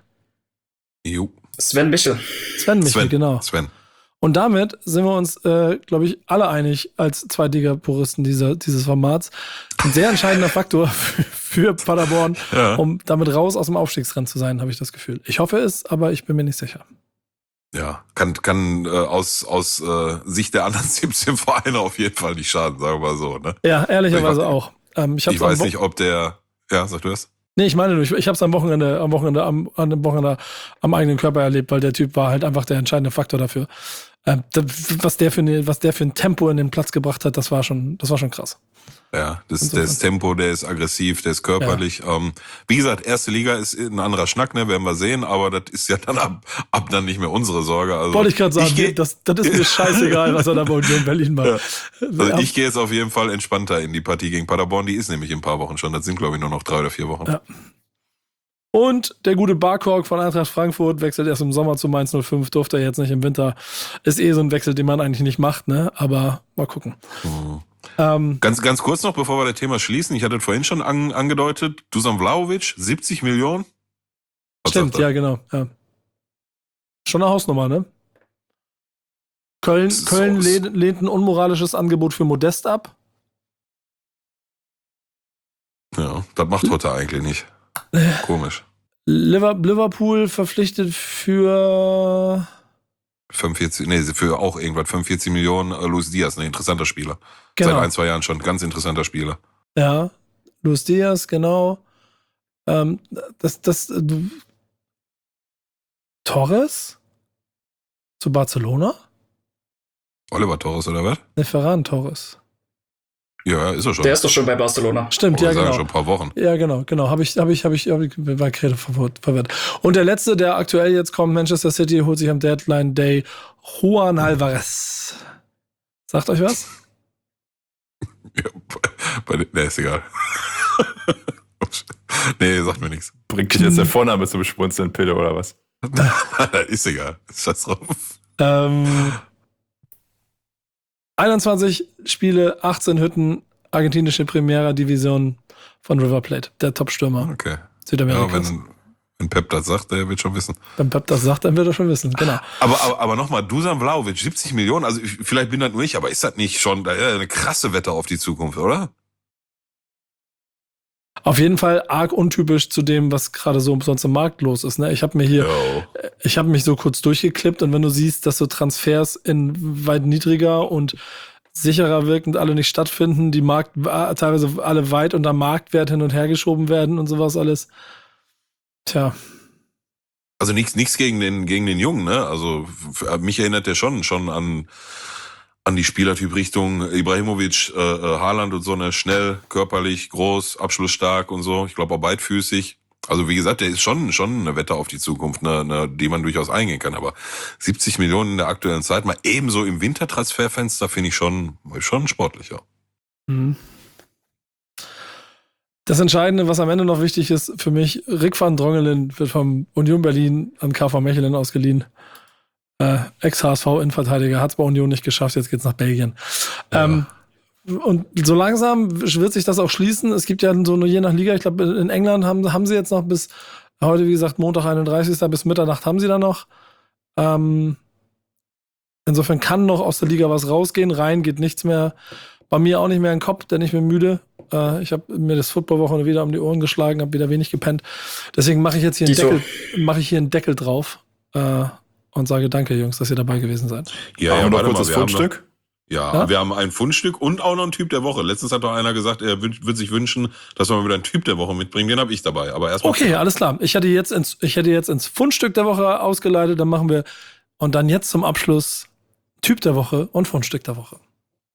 Jo. Sven Michel. Sven Michel, Sven, genau. Sven. Und damit sind wir uns, äh, glaube ich, alle einig als Zweitliga-Puristen dieser, dieses Formats. Ein sehr entscheidender Faktor für, für Paderborn, Ja. um damit raus aus dem Aufstiegsrennen zu sein, habe ich das Gefühl. Ich hoffe es, aber ich bin mir nicht sicher. Ja, kann, kann äh, aus, aus äh, Sicht der anderen siebzehn Vereine auf jeden Fall nicht schaden, sagen wir mal so. Ne? Ja, ehrlicherweise Ich- auch. Ähm, ich hab's Ich am weiß Wo- nicht, ob der... Ja, sag du das? Nee, ich meine nur, ich, ich habe es am Wochenende, am Wochenende, am, an dem Wochenende am eigenen Körper erlebt, weil der Typ war halt einfach der entscheidende Faktor dafür. Ähm, da, was der für eine, was der für ein Tempo in den Platz gebracht hat, das war schon, das war schon krass. Ja, das, Insofern. der ist Tempo, der ist aggressiv, der ist körperlich. Ähm, wie gesagt, erste Liga ist ein anderer Schnack, ne, werden wir sehen, aber das ist ja dann ab, ab dann nicht mehr unsere Sorge. Also, Wollte ich gerade sagen, geh- das, das ist mir scheißegal, was er da bei Union Berlin macht. Also ich gehe jetzt auf jeden Fall entspannter in die Partie gegen Paderborn. Die ist nämlich in ein paar Wochen schon. Das sind, glaube ich, nur noch drei oder vier Wochen. Ja. Und der gute Barkork von Eintracht Frankfurt wechselt erst im Sommer zu Mainz null fünf, durfte er jetzt nicht im Winter. Ist eh so ein Wechsel, den man eigentlich nicht macht, ne? Aber mal gucken. Mhm. Ähm, Ganz, ganz kurz noch, bevor wir das Thema schließen. Ich hatte es vorhin schon an, angedeutet. Dusan Vlahovic, siebzig Millionen. Was stimmt, sagt er? ja, genau. Ja. Schon eine Hausnummer, ne? Köln, Das ist Köln so- lehnt, lehnt ein unmoralisches Angebot für Modest ab. Ja, das macht heute eigentlich nicht. Komisch. Liver- Liverpool verpflichtet für fünfundvierzig, nee, für auch irgendwas, fünfundvierzig Millionen. Äh, Luis Diaz, ein interessanter Spieler. genau. Seit ein, zwei Jahren schon. Ganz interessanter Spieler. Ja, Luis Diaz, genau. Ähm, das, das, äh, du, Torres zu Barcelona? Oliver Torres oder was? Ne, Ferran Torres. Ja, ist er schon. Der ist doch schon bei Barcelona. Stimmt, Wollte ja, sagen, genau. schon ein paar Wochen. Ja, genau, genau. Habe ich, habe ich, habe ich, hab ich, war gerade verwirrt, verwirrt. Und der letzte, der aktuell jetzt kommt, Manchester City, holt sich am Deadline Day Juan Alvarez. Sagt euch was? Ja, bei, bei, nee, ist egal. Nee, sagt mir nichts. Bringt dich jetzt der Vorname zum Spunzeln, Pille, oder was? Ist egal. Scheiß drauf. Ähm, einundzwanzig Spiele, achtzehn Hütten, argentinische Primera Division von River Plate, der Top-Stürmer Okay. Ja, Südamerikas. wenn, wenn Pep das sagt, der wird schon wissen. Wenn Pep das sagt, dann wird er schon wissen, genau. Aber, aber, aber nochmal, Dusan Vlahovic, siebzig Millionen, also ich- vielleicht bin das nur ich, aber ist das nicht schon äh, eine krasse Wette auf die Zukunft, oder? Auf jeden Fall arg untypisch zu dem, was gerade so sonst im Markt los ist. Ne? Ich habe mir hier, Jo. ich habe mich so kurz durchgeklippt und wenn du siehst, dass so Transfers in weit niedriger und sicherer wirkend alle nicht stattfinden, die Markt teilweise alle weit unter Marktwert hin und her geschoben werden und sowas alles. Tja. Also nichts nichts gegen den gegen den Jungen, ne? Also f- mich erinnert der schon schon an an die Spielertyp Richtung Ibrahimovic, äh, äh, Haaland und so, ne, schnell, körperlich, groß, abschlussstark und so. Ich glaube auch beidfüßig. Also wie gesagt, der ist schon schon eine Wette auf die Zukunft, ne, ne, die man durchaus eingehen kann. Aber siebzig Millionen in der aktuellen Zeit, mal ebenso im Wintertransferfenster, finde ich schon schon sportlicher. Mhm. Das Entscheidende, was am Ende noch wichtig ist für mich, Rick van Drongelen wird vom Union Berlin an K V Mechelen ausgeliehen. Äh, Ex-H S V-Innenverteidiger, hat es bei Union nicht geschafft, jetzt geht's nach Belgien. Ja. Ähm, und so langsam wird sich das auch schließen. Es gibt ja so eine, je nach Liga, ich glaube in England haben, haben sie jetzt noch bis, heute wie gesagt Montag einunddreißigsten bis Mitternacht haben sie da noch. Ähm, insofern kann noch aus der Liga was rausgehen, rein geht nichts mehr. Bei mir auch nicht mehr in den Kopf, denn ich bin müde. Äh, ich habe mir das Footballwochenende wieder um die Ohren geschlagen, habe wieder wenig gepennt. Deswegen mache ich jetzt hier einen Dito. Deckel, mache ich hier einen Deckel drauf äh, und sage danke, Jungs, dass ihr dabei gewesen seid. Ja, Haben ja, wir noch warte kurz mal, das wir haben Fundstück? noch- Ja, Ja? wir haben ein Fundstück und auch noch einen Typ der Woche. Letztens hat doch einer gesagt, er wün- würde sich wünschen, dass wir mal wieder einen Typ der Woche mitbringen. Den habe ich dabei. Aber erstmal. Okay, alles klar. Ich hätte jetzt ins, ich hätte jetzt ins Fundstück der Woche ausgeleitet, dann machen wir und dann jetzt zum Abschluss Typ der Woche und Fundstück der Woche.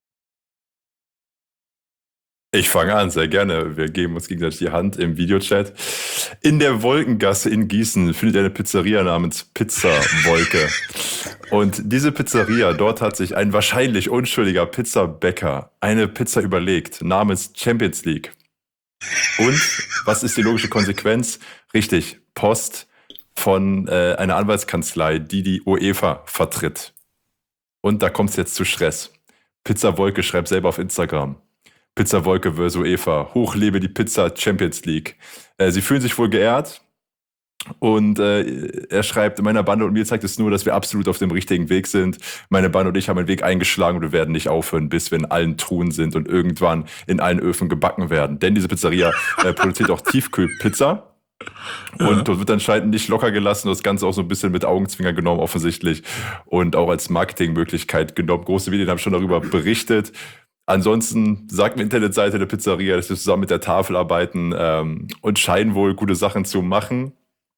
Ich fange an, sehr gerne. Wir geben uns gegenseitig die Hand im Videochat. In der Wolkengasse in Gießen findet ihr eine Pizzeria namens Pizza Wolke. Und diese Pizzeria, dort hat sich ein wahrscheinlich unschuldiger Pizzabäcker eine Pizza überlegt, namens Champions League. Und was ist die logische Konsequenz? Richtig, Post von äh, einer Anwaltskanzlei, die die UEFA vertritt. Und da kommt es jetzt zu Stress. Pizza Wolke schreibt selber auf Instagram. Pizza Wolke versus UEFA. Hochlebe die Pizza Champions League. Äh, sie fühlen sich wohl geehrt. Und äh, er schreibt, meiner Bande und mir zeigt es nur, dass wir absolut auf dem richtigen Weg sind. Meine Bande und ich haben einen Weg eingeschlagen und wir werden nicht aufhören, bis wir in allen Truhen sind und irgendwann in allen Öfen gebacken werden. Denn diese Pizzeria äh, produziert auch Tiefkühlpizza. Und dort wird anscheinend nicht locker gelassen, das Ganze auch so ein bisschen mit Augenzwinger genommen offensichtlich und auch als Marketingmöglichkeit genommen. Große Medien haben schon darüber berichtet. Ansonsten sagt mir Internetseite der Pizzeria, dass wir zusammen mit der Tafel arbeiten ähm, und scheinen wohl gute Sachen zu machen.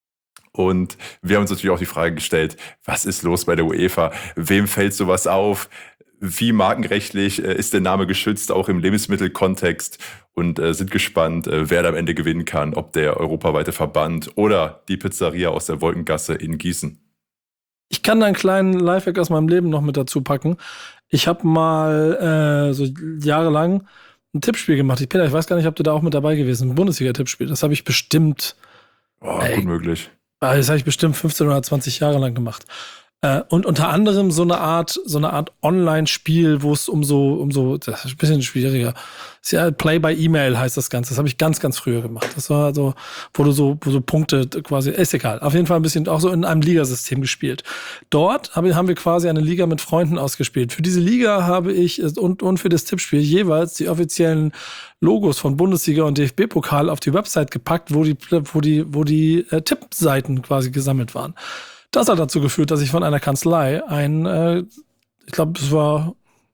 Und wir haben uns natürlich auch die Frage gestellt, was ist los bei der UEFA? Wem fällt sowas auf? Wie markenrechtlich äh, ist der Name geschützt, auch im Lebensmittelkontext? Und äh, sind gespannt, äh, wer da am Ende gewinnen kann, ob der europaweite Verband oder die Pizzeria aus der Wolkengasse in Gießen. Ich kann da einen kleinen Lifehack aus meinem Leben noch mit dazu packen. Ich habe mal äh, so jahrelang ein Tippspiel gemacht. Ich, Peter, ich weiß gar nicht, ob du da auch mit dabei gewesen bist. Ein Bundesliga-Tippspiel. Das habe ich bestimmt, Oh, Ey. gut möglich. ah, das habe ich bestimmt fünfzehn oder zwanzig Jahre lang gemacht. Äh, und unter anderem so eine Art, so eine Art Online-Spiel, wo es um so, um so, das ist ein bisschen schwieriger. Das ist ja Play by E-Mail heißt das Ganze. Das habe ich ganz, ganz früher gemacht. Das war so, wo du so, wo so Punkte quasi, ist egal. Auf jeden Fall ein bisschen auch so in einem Ligasystem gespielt. Dort habe, haben wir quasi eine Liga mit Freunden ausgespielt. Für diese Liga habe ich und, und für das Tippspiel jeweils die offiziellen Logos von Bundesliga und D F B-Pokal auf die Website gepackt, wo die, wo die, wo die äh, Tippseiten quasi gesammelt waren. Das hat dazu geführt, dass ich von einer Kanzlei ein, äh, ich glaube, es war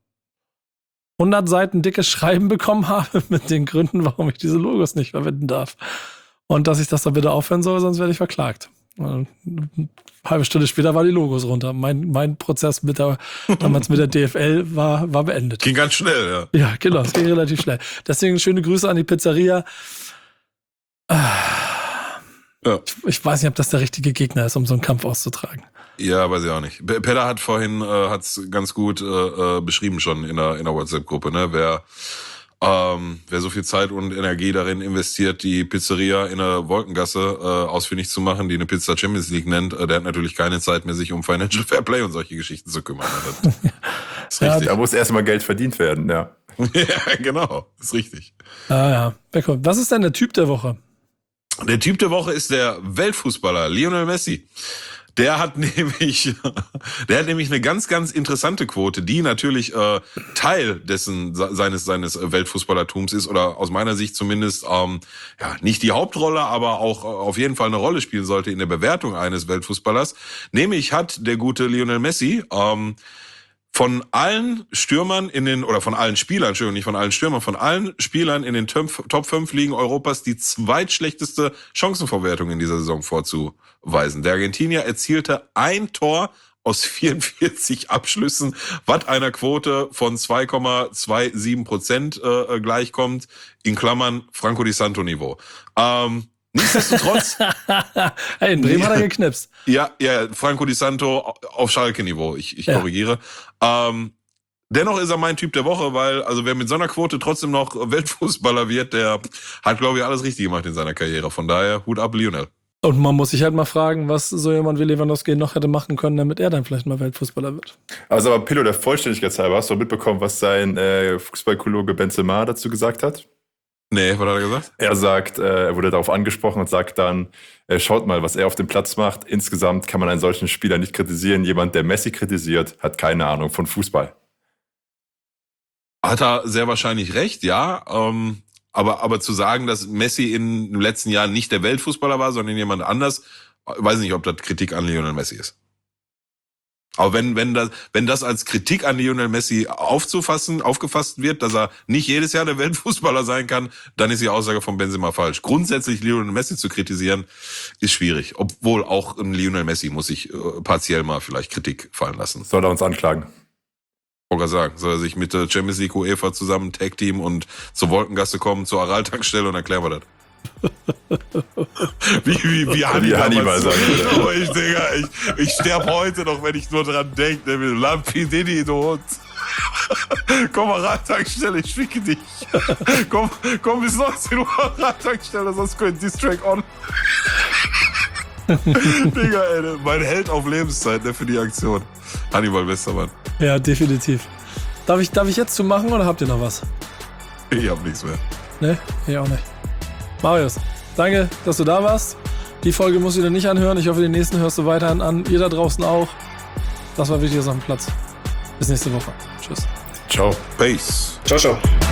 hundert Seiten dickes Schreiben bekommen habe mit den Gründen, warum ich diese Logos nicht verwenden darf. Und dass ich das dann bitte aufhören soll, sonst werde ich verklagt. Eine halbe Stunde später war die Logos runter. Mein, mein Prozess mit der, damals mit der D F L war, war beendet. Ging ganz schnell, ja. Ja, genau, es ging relativ schnell. Deswegen schöne Grüße an die Pizzeria. Ja. Ich, ich weiß nicht, ob das der richtige Gegner ist, um so einen Kampf auszutragen. Ja, weiß ich auch nicht. Pe- Pedder hat vorhin äh, hat's ganz gut äh, äh, beschrieben schon in der, in der WhatsApp-Gruppe, ne? Wer, ähm, wer so viel Zeit und Energie darin investiert, die Pizzeria in der Wolkengasse äh, ausfindig zu machen, die eine Pizza Champions League nennt, äh, der hat natürlich keine Zeit mehr, sich um Financial Fair Play und solche Geschichten zu kümmern. Das ist Ja, richtig. Da muss erstmal Geld verdient werden, ja. Ja, genau. Ist richtig. Ah ja, Becko, was ist denn der Typ der Woche? Der Typ der Woche ist der Weltfußballer Lionel Messi. Der hat nämlich, der hat nämlich eine ganz, ganz interessante Quote, die natürlich äh, Teil dessen seines seines Weltfußballertums ist oder aus meiner Sicht zumindest ähm, ja nicht die Hauptrolle, aber auch auf jeden Fall eine Rolle spielen sollte in der Bewertung eines Weltfußballers. Nämlich hat der gute Lionel Messi ähm, von allen Stürmern in den, oder von allen Spielern, Entschuldigung, nicht von allen Stürmern, von allen Spielern in den Top fünf Ligen Europas die zweitschlechteste Chancenverwertung in dieser Saison vorzuweisen. Der Argentinier erzielte ein Tor aus vierundvierzig Abschlüssen, was einer Quote von zwei Komma siebenundzwanzig Prozent äh, gleichkommt, in Klammern Franco Di Santo Niveau. Ähm, nichtsdestotrotz... hey, in Bremen hat er geknipst. Ja, ja, Franco Di Santo auf Schalke-Niveau, ich, ich ja. korrigiere. Ähm, dennoch ist er mein Typ der Woche, weil, also wer mit so einer Quote trotzdem noch Weltfußballer wird, der hat, glaube ich, alles richtig gemacht in seiner Karriere. Von daher, Hut ab, Lionel. Und man muss sich halt mal fragen, was so jemand wie Lewandowski noch hätte machen können, damit er dann vielleicht mal Weltfußballer wird. Also aber Pillow, der Vollständigkeit halber, hast du mitbekommen, was sein äh, Fußballkollege Benzema dazu gesagt hat? Nee, was hat er gesagt? Er sagt, äh, er wurde darauf angesprochen und sagt dann, äh, schaut mal, was er auf dem Platz macht. Insgesamt kann man einen solchen Spieler nicht kritisieren. Jemand, der Messi kritisiert, hat keine Ahnung von Fußball. Hat er sehr wahrscheinlich recht, ja. Ähm, aber, aber zu sagen, dass Messi in den letzten Jahren nicht der Weltfußballer war, sondern jemand anders, weiß nicht, ob das Kritik an Lionel Messi ist. Aber wenn, wenn das, wenn das als Kritik an Lionel Messi aufzufassen, aufgefasst wird, dass er nicht jedes Jahr der Weltfußballer sein kann, dann ist die Aussage von Benzema falsch. Grundsätzlich Lionel Messi zu kritisieren, ist schwierig. Obwohl auch ein Lionel Messi muss sich äh, partiell mal vielleicht Kritik fallen lassen. Soll er uns anklagen? Ich wollte sagen, soll er sich mit der Champions League UEFA zusammen Tag-Team und zur Wolkengasse kommen, zur Aral-Tankstelle und dann klären wir das. wie, wie, wie Hannibal, Hannibal sagen würde. Oh, ich, Digga, ich, ich sterbe heute noch, wenn ich nur dran denke. Lampidini, du Hund. Komm mal, Radtankstelle, ich schicke dich. komm, komm bis neunzehn Uhr Radtankstelle, sonst könnt ihr Distrack on. Digga, ey, mein Held auf Lebenszeit, ne, für die Aktion. Hannibal Westermann. Ja, definitiv. Darf ich, darf ich jetzt zu machen oder habt ihr noch was? Ich hab nichts mehr. Ne, ich auch nicht. Marius, danke, dass du da warst. Die Folge musst du dir nicht anhören. Ich hoffe, den nächsten hörst du weiterhin an. Ihr da draußen auch. Das war Wichtiges auf dem Platz. Bis nächste Woche. Tschüss. Ciao. Peace. Ciao, ciao.